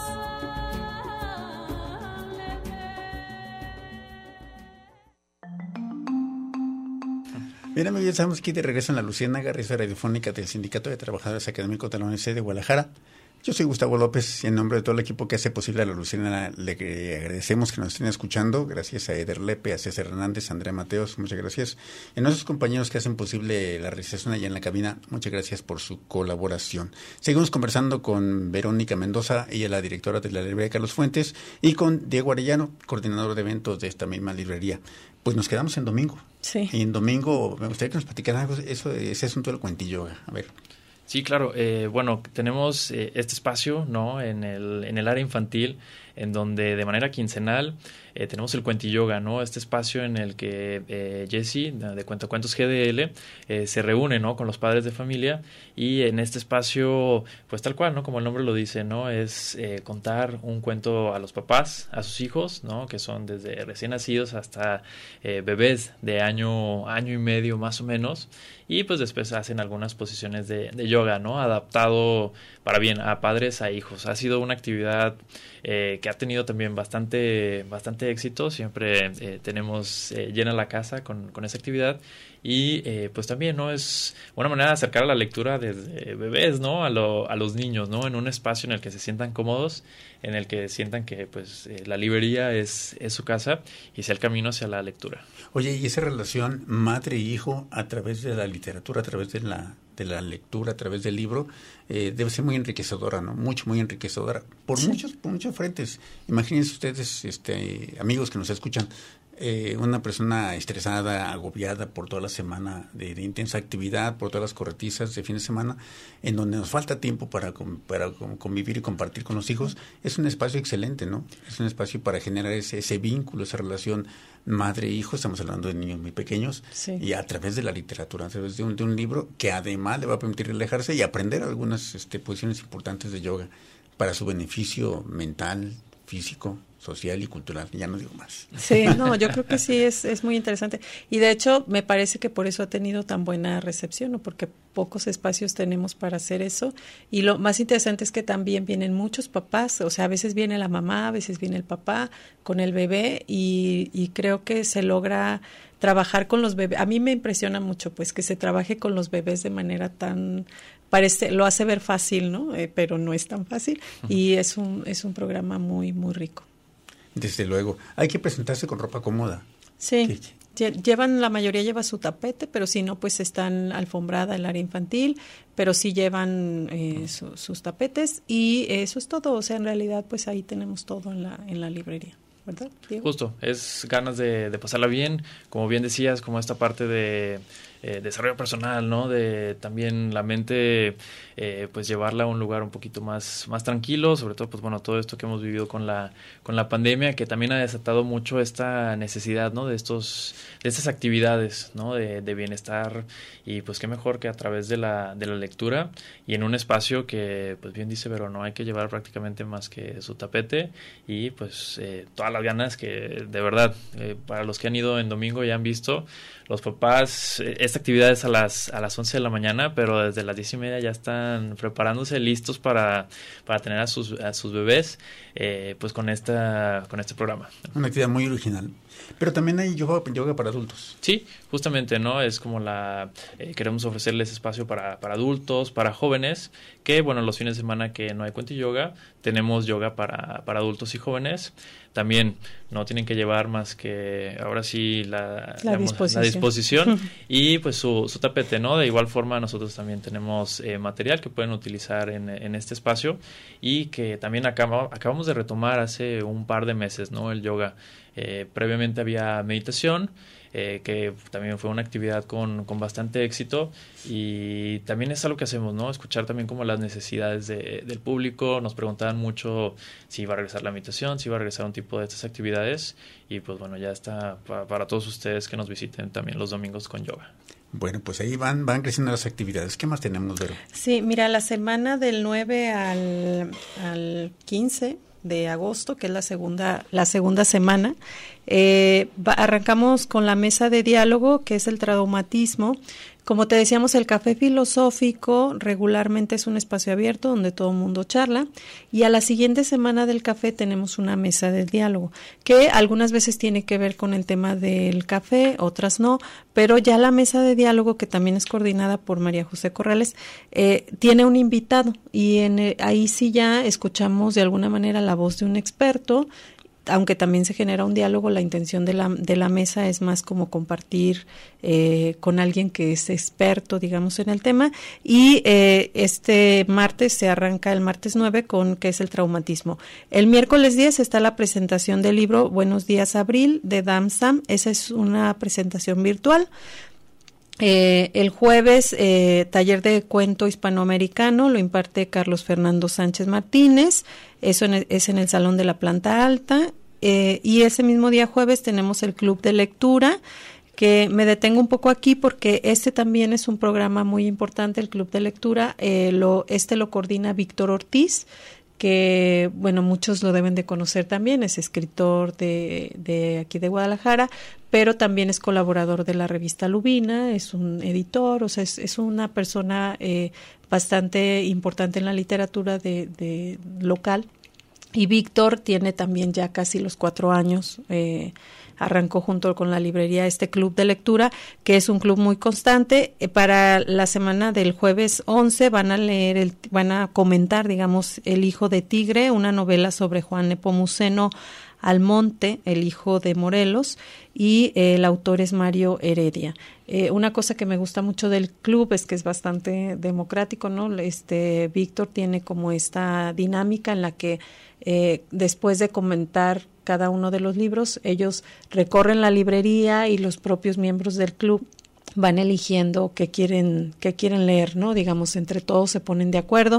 Bien, amigos, ya estamos aquí de regreso en la Luciérnaga, revista radiofónica del Sindicato de Trabajadores Académicos de la Universidad de Guadalajara. Yo soy Gustavo López y en nombre de todo el equipo que hace posible a la Luciérnaga le agradecemos que nos estén escuchando. Gracias a Eder Lepe, a César Hernández, a Andrea Mateos, muchas gracias. Y a nuestros compañeros que hacen posible la realización allá en la cabina, muchas gracias por su colaboración. Seguimos conversando con Verónica Mendoza, ella es la directora de la librería Carlos Fuentes, y con Diego Arellano, coordinador de eventos de esta misma librería. Pues nos quedamos en domingo. Sí. Y en domingo me gustaría que nos platicaran algo ese asunto del cuentillo. A ver. Sí, claro. Bueno, tenemos este espacio, ¿no? En el área infantil, en donde de manera quincenal tenemos el Cuentiyoga, ¿no? Este espacio en el que Jessie, de Cuentacuentos GDL, se reúne, ¿no? Con los padres de familia, y en este espacio, pues tal cual, ¿no? Como el nombre lo dice, ¿no? Es contar un cuento a los papás, a sus hijos, ¿no? Que son desde recién nacidos hasta bebés de año y medio más o menos, y pues después hacen algunas posiciones de yoga, ¿no? Adaptado para bien a padres, a hijos. Ha sido una actividad que ha tenido también bastante éxito. Siempre tenemos llena la casa con esa actividad, y pues también, ¿no? Es una manera de acercar a la lectura desde bebés, ¿no? A los niños, ¿no? En un espacio en el que se sientan cómodos, en el que sientan que pues la librería es su casa y sea el camino hacia la lectura. Oye, y esa relación madre-hijo a través de la literatura, a través de la lectura, a través del libro, debe ser muy enriquecedora, ¿no? Muy enriquecedora. Por muchos frentes. Imagínense ustedes, amigos que nos escuchan, una persona estresada, agobiada por toda la semana de intensa actividad, por todas las corretizas de fin de semana, en donde nos falta tiempo para convivir y compartir con los hijos. Es un espacio excelente, ¿no? Es un espacio para generar ese vínculo, esa relación madre-hijo. Estamos hablando de niños muy pequeños, sí. Y a través de la literatura, a través de un libro que además le va a permitir relajarse y aprender algunas posiciones importantes de yoga para su beneficio mental, físico, social y cultural. Ya no digo más. Sí, no, yo creo que sí es muy interesante. Y de hecho, me parece que por eso ha tenido tan buena recepción, ¿no? Porque pocos espacios tenemos para hacer eso. Y lo más interesante es que también vienen muchos papás. O sea, a veces viene la mamá, a veces viene el papá con el bebé, y creo que se logra trabajar con los bebés. A mí me impresiona mucho, pues, que se trabaje con los bebés de manera tan... lo hace ver fácil, ¿no? Pero no es tan fácil. Y es un programa muy, muy rico. Desde luego. Hay que presentarse con ropa cómoda. Sí. La mayoría lleva su tapete, pero si no, pues están alfombrada el área infantil, pero sí llevan sus tapetes, y eso es todo. O sea, en realidad, pues ahí tenemos todo en la librería. ¿Verdad, Diego? Justo, es ganas de pasarla bien, como bien decías, como esta parte de desarrollo personal, ¿no? De también la mente, pues llevarla a un lugar un poquito más tranquilo, sobre todo, pues bueno, todo esto que hemos vivido con la pandemia, que también ha desatado mucho esta necesidad, ¿no? De estas actividades, ¿no? De bienestar, y pues qué mejor que a través de la lectura, y en un espacio que, pues bien dice Vero, no hay que llevar prácticamente más que su tapete, y pues todas las ganas que, de verdad, para los que han ido en domingo y han visto, los papás, esta esta actividad es a las 11 de la mañana, pero desde las 10:30 ya están preparándose, listos para tener a sus bebés, pues con este programa. Una actividad muy original. Pero también hay yoga para adultos. Sí, justamente, ¿no? Es como queremos ofrecerles espacio para adultos, para jóvenes, que bueno, los fines de semana que no hay Cuento y Yoga, tenemos yoga para adultos y jóvenes. También no tienen que llevar más que ahora sí la disposición y pues su tapete, ¿no? De igual forma nosotros también tenemos material que pueden utilizar en este espacio y que también acabamos de retomar hace un par de meses, ¿no? El yoga. Previamente había meditación, que también fue una actividad con bastante éxito, y también es algo que hacemos, ¿no? Escuchar también como las necesidades del público. Nos preguntaban mucho si iba a regresar la meditación, si iba a regresar un tipo de estas actividades, y pues bueno, ya está para todos ustedes que nos visiten también los domingos con yoga. Bueno, pues ahí van creciendo las actividades. ¿Qué más tenemos, Vero? Sí, mira, la semana del 9 al 15 de agosto, que es la segunda semana, arrancamos con la mesa de diálogo, que es el traumatismo. Como te decíamos, el café filosófico regularmente es un espacio abierto donde todo el mundo charla, y a la siguiente semana del café tenemos una mesa de diálogo, que algunas veces tiene que ver con el tema del café, otras no, pero ya la mesa de diálogo, que también es coordinada por María José Corrales, tiene un invitado, y ahí sí ya escuchamos de alguna manera la voz de un experto. Aunque también se genera un diálogo, la intención de la mesa es más como compartir con alguien que es experto, digamos, en el tema. Y este martes se arranca, el martes 9, que es el traumatismo. El miércoles 10 está la presentación del libro Buenos Días Abril, de Dam Sam. Esa es una presentación virtual. El jueves, taller de cuento hispanoamericano, lo imparte Carlos Fernando Sánchez Martínez. Eso es en el Salón de la Planta Alta. Y ese mismo día jueves tenemos el Club de Lectura, que me detengo un poco aquí porque este también es un programa muy importante, el Club de Lectura. Lo coordina Víctor Ortiz, que bueno, muchos lo deben de conocer también, es escritor de aquí de Guadalajara, pero también es colaborador de la revista Lubina, es un editor, o sea, es una persona bastante importante en la literatura de local. Y Víctor tiene también ya casi los 4 años, arrancó junto con la librería este club de lectura, que es un club muy constante. Para la semana del jueves 11 van a comentar, digamos, El hijo de Tigre, una novela sobre Juan Nepomuceno Almonte, el hijo de Morelos, y el autor es Mario Heredia. Una cosa que me gusta mucho del club es que es bastante democrático, ¿no? Víctor tiene como esta dinámica en la que después de comentar cada uno de los libros, ellos recorren la librería y los propios miembros del club van eligiendo qué quieren leer, ¿no? Digamos, entre todos se ponen de acuerdo.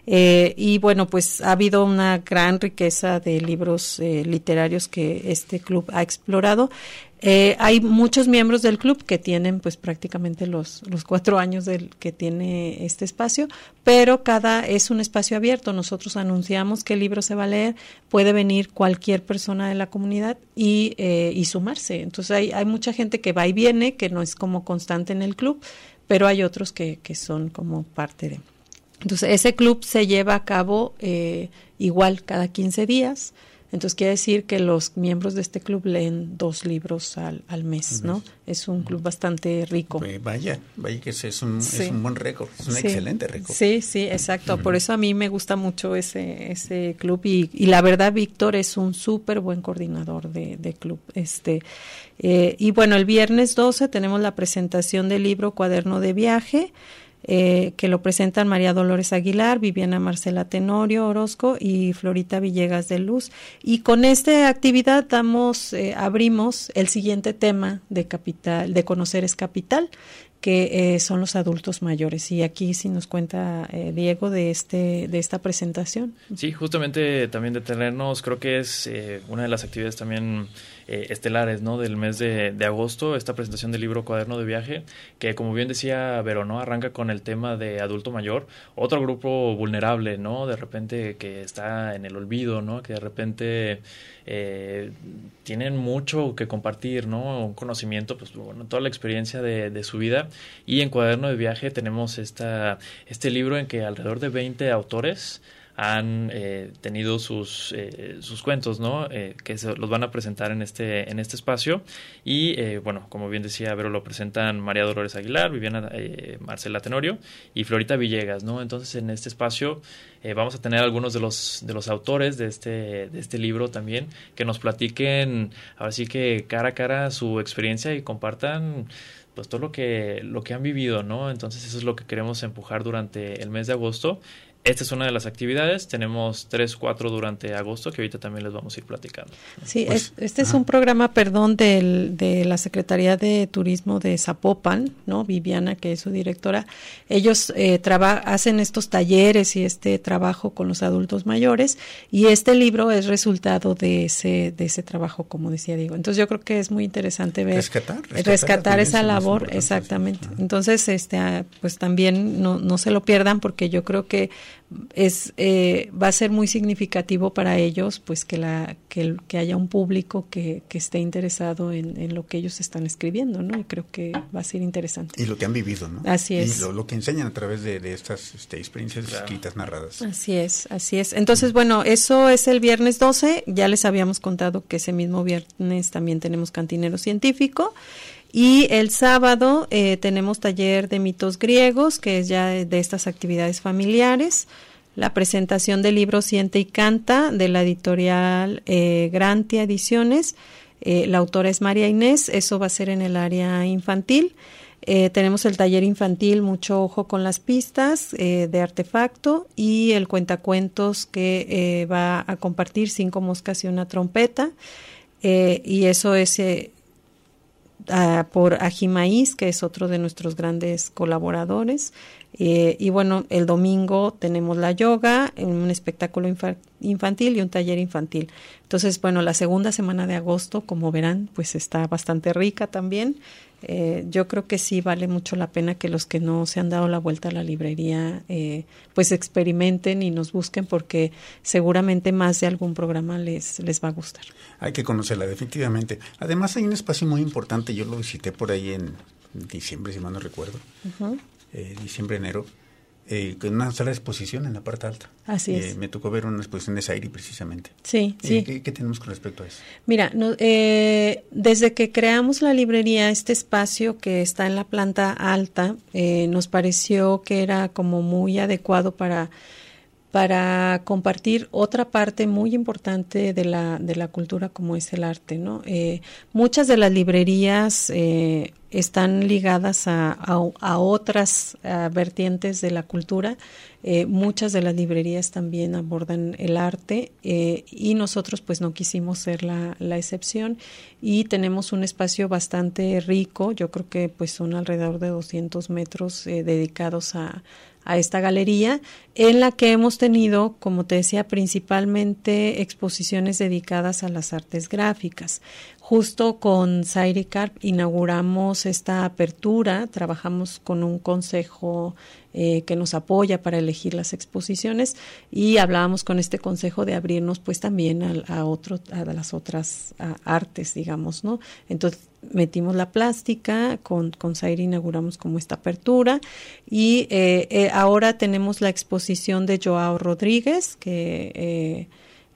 Y bueno, pues ha habido una gran riqueza de libros literarios que este club ha explorado. Hay muchos miembros del club que tienen pues prácticamente los 4 años que tiene este espacio, pero es un espacio abierto. Nosotros anunciamos qué libro se va a leer, puede venir cualquier persona de la comunidad y sumarse. Entonces hay mucha gente que va y viene, que no es como constante en el club, pero hay otros que son como parte de. Entonces ese club se lleva a cabo igual cada 15 días. Entonces quiere decir que los miembros de este club leen 2 libros al mes, ¿no? Es un club bastante rico. Vaya que es un buen récord, es un excelente récord. Sí, exacto. Por eso a mí me gusta mucho ese club y la verdad Víctor es un súper buen coordinador de club. Y bueno, el viernes 12 tenemos la presentación del libro Cuaderno de Viaje, que lo presentan María Dolores Aguilar, Viviana Marcela Tenorio Orozco y Florita Villegas de Luz. Y con esta actividad abrimos el siguiente tema de Conocer es Capital, que son los adultos mayores. Y aquí sí nos cuenta Diego de esta presentación. Sí, justamente también detenernos, creo que es una de las actividades también estelares, ¿no? Del mes de agosto, esta presentación del libro Cuaderno de Viaje, que como bien decía Vero, ¿no? Arranca con el tema de adulto mayor, otro grupo vulnerable, ¿no? De repente que está en el olvido, ¿no? Que de repente tienen mucho que compartir, ¿no? Un conocimiento, pues bueno, toda la experiencia de su vida. Y en Cuaderno de Viaje tenemos este libro en que alrededor de 20 autores han tenido sus cuentos, ¿no? Que los van a presentar en este espacio. Y bueno, como bien decía Vero, lo presentan María Dolores Aguilar, Viviana Marcela Tenorio y Florita Villegas, ¿no? Entonces en este espacio vamos a tener algunos de los autores de este libro también, que nos platiquen ahora sí que cara a cara su experiencia y compartan pues todo lo que han vivido, ¿no? Entonces eso es lo que queremos empujar durante el mes de agosto. Esta es una de las actividades, tenemos 3, 4 durante agosto que ahorita también les vamos a ir platicando. Sí, pues, este es un programa, de la Secretaría de Turismo de Zapopan, ¿no? Viviana, que es su directora. Ellos hacen estos talleres y este trabajo con los adultos mayores, y este libro es resultado de ese trabajo, como decía Diego. Entonces yo creo que es muy interesante ver rescatar esa labor, exactamente. Entonces pues también no se lo pierdan, porque yo creo que va a ser muy significativo para ellos, pues que haya un público que esté interesado en lo que ellos están escribiendo, ¿no? Y creo que va a ser interesante. Y lo que han vivido, ¿no? Así es. Y lo que enseñan a través de estas experiencias escritas, narradas. Así es. Entonces, bueno, eso es el viernes 12. Ya les habíamos contado que ese mismo viernes también tenemos Cantinero Científico. Y el sábado tenemos taller de mitos griegos, que es ya de estas actividades familiares. La presentación del libro Siente y Canta, de la editorial Grantia Ediciones. La autora es María Inés, eso va a ser en el área infantil. Tenemos el taller infantil Mucho Ojo con las Pistas, de Artefacto, y el cuentacuentos que va a compartir 5 moscas y una trompeta. Y eso es por Ajimaíz, que es otro de nuestros grandes colaboradores. Y bueno, el domingo tenemos la yoga, un espectáculo infantil y un taller infantil. Entonces, bueno, la segunda semana de agosto, como verán, pues está bastante rica también. Yo creo que sí vale mucho la pena que los que no se han dado la vuelta a la librería pues experimenten y nos busquen, porque seguramente más de algún programa les va a gustar. Hay que conocerla, definitivamente. Además hay un espacio muy importante, yo lo visité por ahí en diciembre, si mal no recuerdo, diciembre, enero, con una sala de exposición en la parte alta. Así es. Me tocó ver una exposición de Zairi precisamente. Sí. ¿Qué tenemos con respecto a eso? Mira, desde que creamos la librería, este espacio que está en la planta alta, nos pareció que era como muy adecuado para compartir otra parte muy importante de la cultura, como es el arte, ¿no? Muchas de las librerías están ligadas a otras vertientes de la cultura. Muchas de las librerías también abordan el arte, y nosotros pues no quisimos ser la excepción, y tenemos un espacio bastante rico. Yo creo que pues son alrededor de 200 metros dedicados a esta galería, en la que hemos tenido, como te decía, principalmente exposiciones dedicadas a las artes gráficas. Justo con Zairi Karp inauguramos esta apertura, trabajamos con un consejo que nos apoya para elegir las exposiciones, y hablábamos con este consejo de abrirnos pues también a las otras artes, digamos, ¿no? Entonces metimos la plástica, con Zairi inauguramos como esta apertura, y ahora tenemos la exposición de Joao Rodríguez, que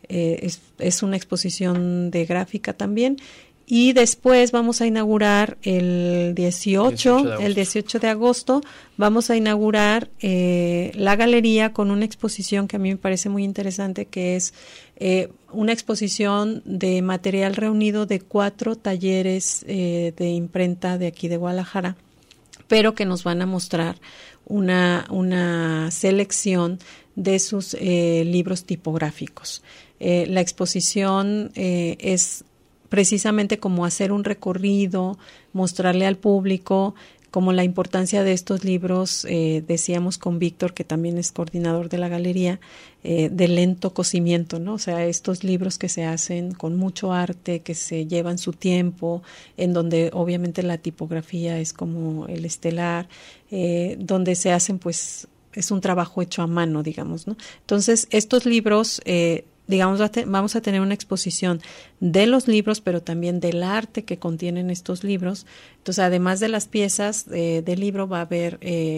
es una exposición de gráfica también. Y después vamos a inaugurar el 18 de agosto, vamos a inaugurar la galería con una exposición que a mí me parece muy interesante, que es una exposición de material reunido de 4 talleres de imprenta de aquí de Guadalajara, pero que nos van a mostrar una selección de sus libros tipográficos. La exposición es precisamente como hacer un recorrido, mostrarle al público como la importancia de estos libros, decíamos con Víctor, que también es coordinador de la galería, de lento cocimiento, ¿no? O sea, estos libros que se hacen con mucho arte, que se llevan su tiempo, en donde obviamente la tipografía es como el estelar, donde se hacen, pues, es un trabajo hecho a mano, digamos, ¿no? Entonces, estos libros, digamos, vamos a tener una exposición de los libros, pero también del arte que contienen estos libros. Entonces, además de las piezas del libro, va a haber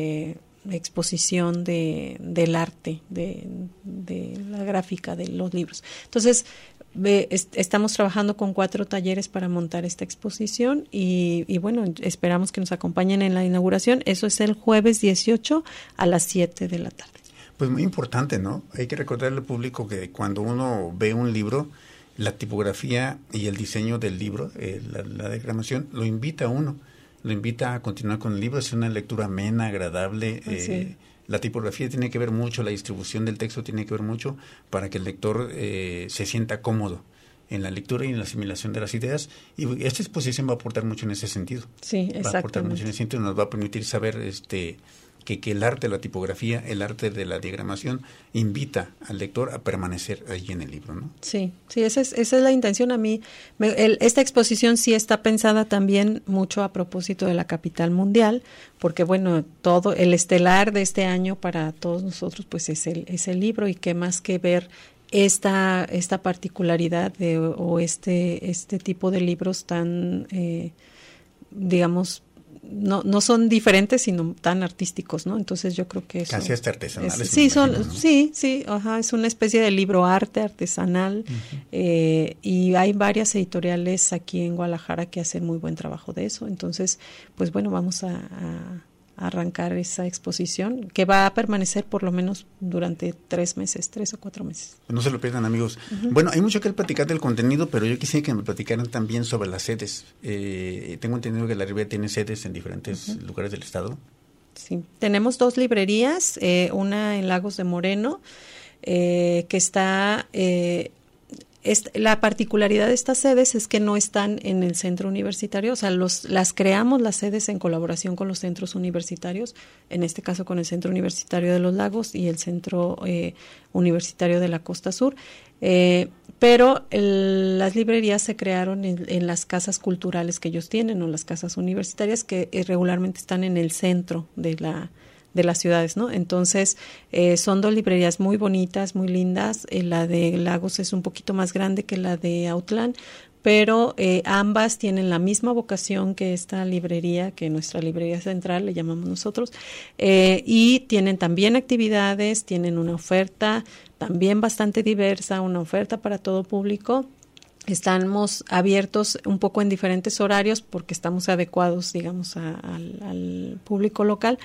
exposición del arte, de la gráfica de los libros. Entonces, estamos trabajando con 4 talleres para montar esta exposición y bueno, esperamos que nos acompañen en la inauguración. Eso es el jueves 18 a las 7 de la tarde. Pues muy importante, ¿no? Hay que recordarle al público que cuando uno ve un libro, la tipografía y el diseño del libro, la diagramación, lo invita a uno. Lo invita a continuar con el libro, es una lectura amena, agradable. Sí. La tipografía tiene que ver mucho, la distribución del texto tiene que ver mucho para que el lector se sienta cómodo en la lectura y en la asimilación de las ideas. Y esta exposición va a aportar mucho en ese sentido. Sí, exactamente. Va a aportar mucho en ese sentido, nos va a permitir saber que el arte de la tipografía, el arte de la diagramación, invita al lector a permanecer allí en el libro, ¿no? Sí, esa es la intención. A mí, esta exposición sí está pensada también mucho a propósito de la capital mundial, porque bueno, todo el estelar de este año para todos nosotros, pues es el libro, y qué más que ver esta particularidad o este tipo de libros tan, digamos, no son diferentes, sino tan artísticos, ¿no? Entonces yo creo que eso casi hasta artesanales. Sí, ajá, es una especie de libro arte artesanal. Uh-huh. Y hay varias editoriales aquí en Guadalajara que hacen muy buen trabajo de eso. Entonces, pues bueno, vamos a arrancar esa exposición que va a permanecer por lo menos durante 3 o 4 meses. No se lo pierdan, amigos. Uh-huh. Bueno, hay mucho que platicar del contenido, pero yo quisiera que me platicaran también sobre las sedes. Tengo entendido que la librería tiene sedes en diferentes uh-huh. lugares del estado. Sí, tenemos 2 librerías, una en Lagos de Moreno, que está... la particularidad de estas sedes es que no están en el centro universitario, o sea, las creamos las sedes en colaboración con los centros universitarios, en este caso con el Centro Universitario de los Lagos y el Centro Universitario de la Costa Sur, pero las librerías se crearon en las casas culturales que ellos tienen, o las casas universitarias que regularmente están en el centro de las ciudades, ¿no? Entonces, son 2 librerías muy bonitas, muy lindas. La de Lagos es un poquito más grande que la de Autlán, pero ambas tienen la misma vocación que esta librería, que nuestra librería central, le llamamos nosotros, y tienen también actividades, tienen una oferta también bastante diversa, una oferta para todo público. Estamos abiertos un poco en diferentes horarios porque estamos adecuados, digamos, al público local,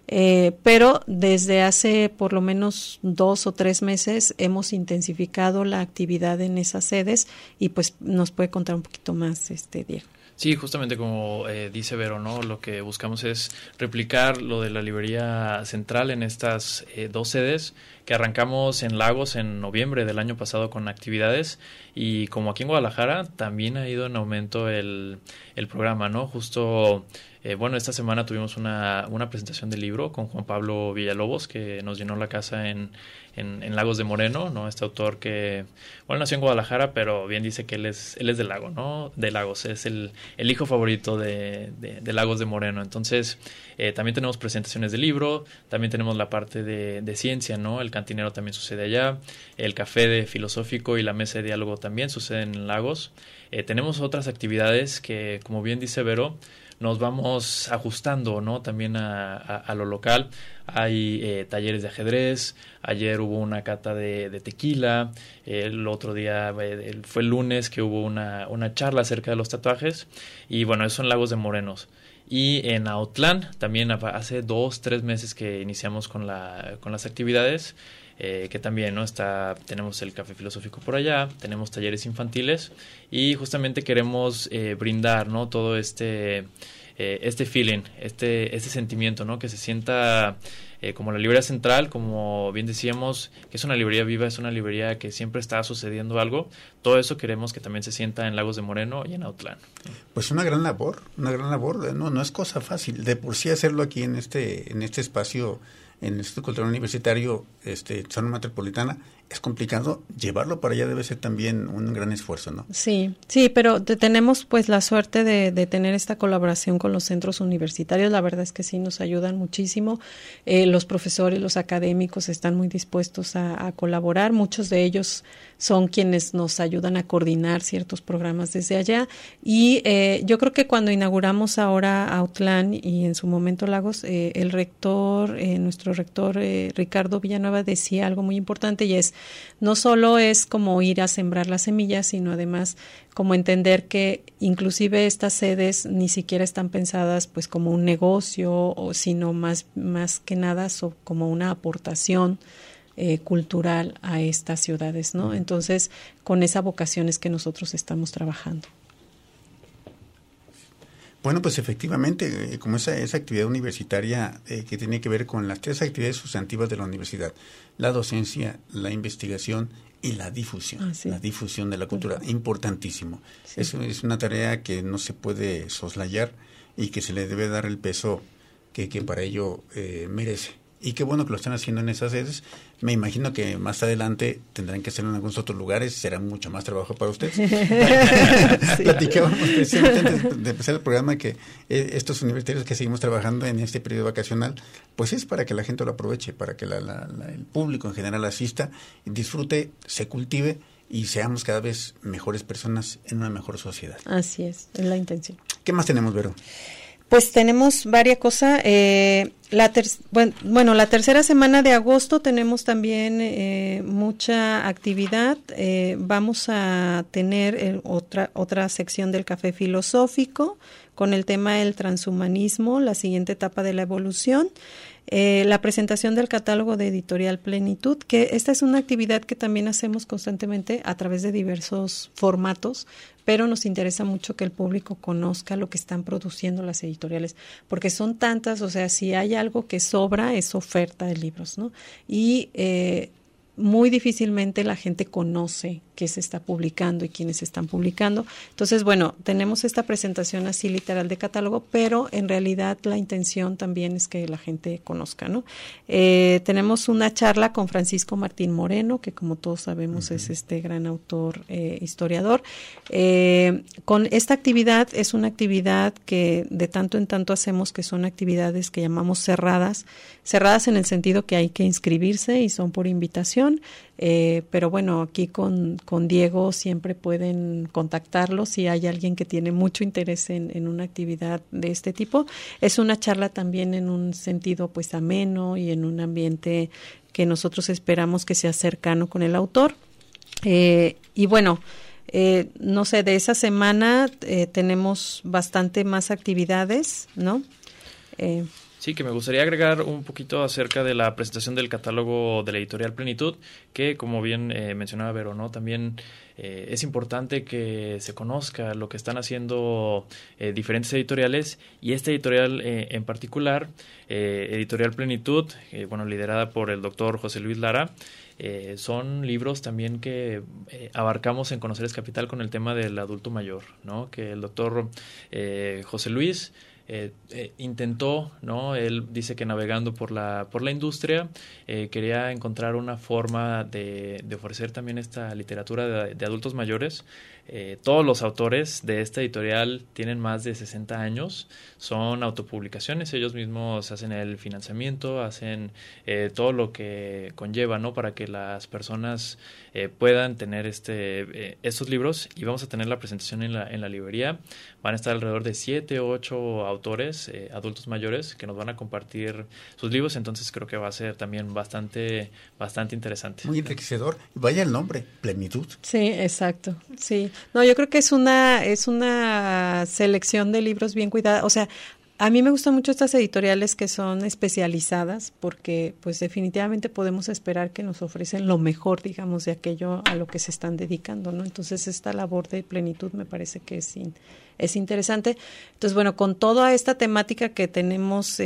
pero desde hace por lo menos 2 o 3 meses hemos intensificado la actividad en esas sedes y pues nos puede contar un poquito más, Diego. Sí, justamente como dice Vero, ¿no? Lo que buscamos es replicar lo de la librería central en estas 2 sedes que arrancamos en Lagos en noviembre del año pasado con actividades, y como aquí en Guadalajara también ha ido en aumento el programa, ¿no? Justo, bueno, esta semana tuvimos una presentación del libro con Juan Pablo Villalobos, que nos llenó la casa en Lagos de Moreno, ¿no? Este autor que, bueno, nació en Guadalajara, pero bien dice que él es del Lago, ¿no? De Lagos, es el hijo favorito de Lagos de Moreno. Entonces, también tenemos presentaciones del libro, también tenemos la parte de ciencia, ¿no? El cantinero también sucede allá, el café de filosófico y la mesa de diálogo también suceden en Lagos. Tenemos otras actividades que, como bien dice Vero, nos vamos ajustando, ¿no? También a lo local. Hay talleres de ajedrez, ayer hubo una cata de tequila, el otro día fue el lunes que hubo una charla acerca de los tatuajes, y bueno, eso en Lagos de Morenos. Y en Autlán también hace 2-3 meses que iniciamos con las actividades, que también, ¿no? Tenemos el café filosófico por allá, tenemos talleres infantiles y justamente queremos brindar, ¿no? Todo este feeling, este sentimiento, ¿no? Que se sienta como la librería central, como bien decíamos, que es una librería viva, es una librería que siempre está sucediendo algo. Todo eso queremos que también se sienta en Lagos de Moreno y en Autlán. Pues una gran labor, no es cosa fácil. De por sí hacerlo aquí en este espacio, en el Instituto Cultural Universitario, zona metropolitana, es complicado. Llevarlo para allá debe ser también un gran esfuerzo, ¿no? Sí, pero tenemos pues la suerte de tener esta colaboración con los centros universitarios. La verdad es que sí nos ayudan muchísimo. Los profesores, los académicos están muy dispuestos a colaborar. Muchos de ellos son quienes nos ayudan a coordinar ciertos programas desde allá. Y yo creo que cuando inauguramos ahora Autlán y en su momento Lagos, el rector, nuestro rector Ricardo Villanueva decía algo muy importante, y es: no solo es como ir a sembrar las semillas, sino además como entender que inclusive estas sedes ni siquiera están pensadas pues como un negocio, sino más que nada como una aportación cultural a estas ciudades, ¿no? Entonces, con esa vocación es que nosotros estamos trabajando. Bueno, pues efectivamente, como esa actividad universitaria que tiene que ver con las 3 actividades sustantivas de la universidad: la docencia, la investigación y la difusión. La difusión de la cultura, importantísimo. Sí. Es una tarea que no se puede soslayar y que se le debe dar el peso que para ello merece. Y qué bueno que lo están haciendo en esas sedes. Me imagino que más adelante tendrán que hacerlo en algunos otros lugares, será mucho más trabajo para ustedes. Sí. Platicábamos precisamente antes de empezar el programa que estos universitarios que seguimos trabajando en este periodo vacacional, pues es para que la gente lo aproveche, para que el público en general asista, disfrute, se cultive y seamos cada vez mejores personas en una mejor sociedad. Así es la intención. ¿Qué más tenemos, Vero? Pues tenemos varias cosas. La tercera semana de agosto tenemos también mucha actividad. Vamos a tener otra sección del Café Filosófico con el tema del transhumanismo, la siguiente etapa de la evolución. La presentación del catálogo de Editorial Plenitud, que esta es una actividad que también hacemos constantemente a través de diversos formatos, pero nos interesa mucho que el público conozca lo que están produciendo las editoriales, porque son tantas, o sea, si hay algo que sobra es oferta de libros, ¿no? Y muy difícilmente la gente conoce qué se está publicando y quiénes están publicando. Entonces, bueno, tenemos esta presentación así literal de catálogo, pero en realidad la intención también es que la gente conozca, ¿no? Tenemos una charla con Francisco Martín Moreno, que como todos sabemos es este gran autor, historiador. Con esta actividad, es una actividad que de tanto en tanto hacemos, que son actividades que llamamos cerradas en el sentido que hay que inscribirse y son por invitación. Pero bueno, aquí con Diego siempre pueden contactarlo si hay alguien que tiene mucho interés en una actividad de este tipo. Es una charla también en un sentido pues ameno y en un ambiente que nosotros esperamos que sea cercano con el autor. Y bueno, no sé, de esa semana tenemos bastante más actividades, ¿no? Sí, que me gustaría agregar un poquito acerca de la presentación del catálogo de la Editorial Plenitud, que como bien mencionaba Vero, ¿no? También es importante que se conozca lo que están haciendo diferentes editoriales, y esta editorial en particular, Editorial Plenitud, liderada por el doctor José Luis Lara. Son libros también que abarcamos en Conocer es Capital con el tema del adulto mayor, ¿no? Que el doctor José Luis intentó, ¿no? Él dice que navegando por la industria quería encontrar una forma de ofrecer también esta literatura de adultos mayores. Todos los autores de esta editorial tienen más de 60 años, son autopublicaciones, ellos mismos hacen el financiamiento, hacen todo lo que conlleva, ¿no? Para que las personas puedan tener estos libros, y vamos a tener la presentación en la librería. Van a estar alrededor de 7 o 8 autores, adultos mayores, que nos van a compartir sus libros, entonces creo que va a ser también bastante interesante. Muy enriquecedor. Vaya el nombre, Plenitud. Sí, exacto, sí. No, yo creo que es una selección de libros bien cuidada, o sea, A mí me gustan mucho estas editoriales que son especializadas porque pues definitivamente podemos esperar que nos ofrecen lo mejor, digamos, de aquello a lo que se están dedicando, ¿no? Entonces esta labor de plenitud me parece que es interesante. Entonces, bueno, con toda esta temática que tenemos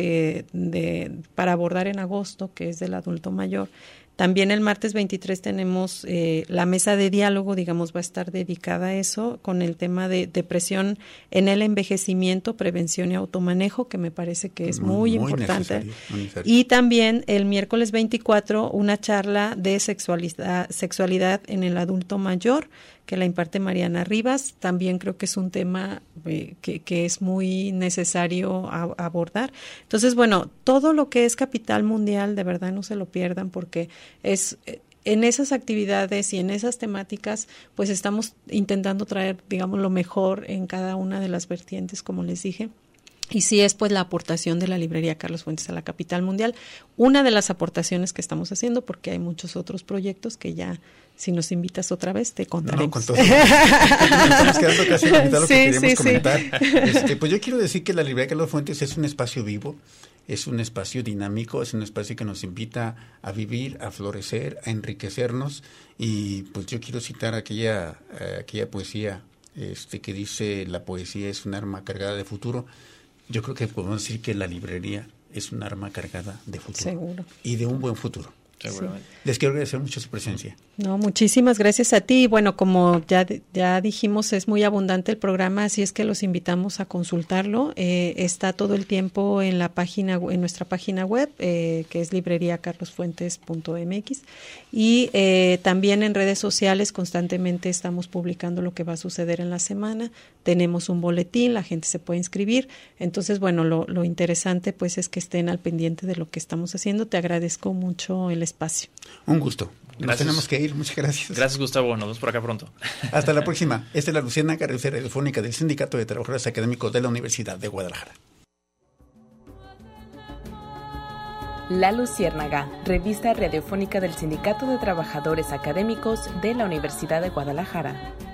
para abordar en agosto, que es del adulto mayor, también el martes 23 tenemos la mesa de diálogo, digamos, va a estar dedicada a eso, con el tema de depresión en el envejecimiento, prevención y automanejo, que me parece que es muy importante. Necesario. Y también el miércoles 24 una charla de sexualidad en el adulto mayor, que la imparte Mariana Rivas. También creo que es un tema que es muy necesario abordar. Entonces, bueno, todo lo que es Capital Mundial, de verdad no se lo pierdan, porque es en esas actividades y en esas temáticas, pues estamos intentando traer, digamos, lo mejor en cada una de las vertientes, como les dije. Y sí es pues la aportación de la librería Carlos Fuentes a la Capital Mundial, una de las aportaciones que estamos haciendo, porque hay muchos otros proyectos que ya, si nos invitas otra vez, te contaremos. No, con todo. Estamos quedando casi a la mitad de lo que queríamos comentar. Pues yo quiero decir que la librería Carlos Fuentes es un espacio vivo, es un espacio dinámico, es un espacio que nos invita a vivir, a florecer, a enriquecernos. Y pues yo quiero citar aquella poesía que dice: la poesía es un arma cargada de futuro. Yo creo que podemos decir que la librería es un arma cargada de futuro. Seguro. Y de un buen futuro. Seguramente. Sí. Les quiero agradecer mucho su presencia. No, muchísimas gracias a ti. Bueno, como ya dijimos, es muy abundante el programa, así es que los invitamos a consultarlo. Está todo el tiempo en nuestra página web, que es libreriacarlosfuentes.mx, y también en redes sociales constantemente estamos publicando lo que va a suceder en la semana. Tenemos un boletín, la gente se puede inscribir. Entonces, bueno, lo interesante pues es que estén al pendiente de lo que estamos haciendo. Te agradezco mucho el espacio. Un gusto. Nos Gracias. tenemos que ir. Muchas gracias. Gracias, Gustavo. Nos vemos por acá pronto. Hasta la próxima. Esta es la Luciérnaga, revista radiofónica del Sindicato de Trabajadores Académicos de la Universidad de Guadalajara. La Luciérnaga, revista radiofónica del Sindicato de Trabajadores Académicos de la Universidad de Guadalajara.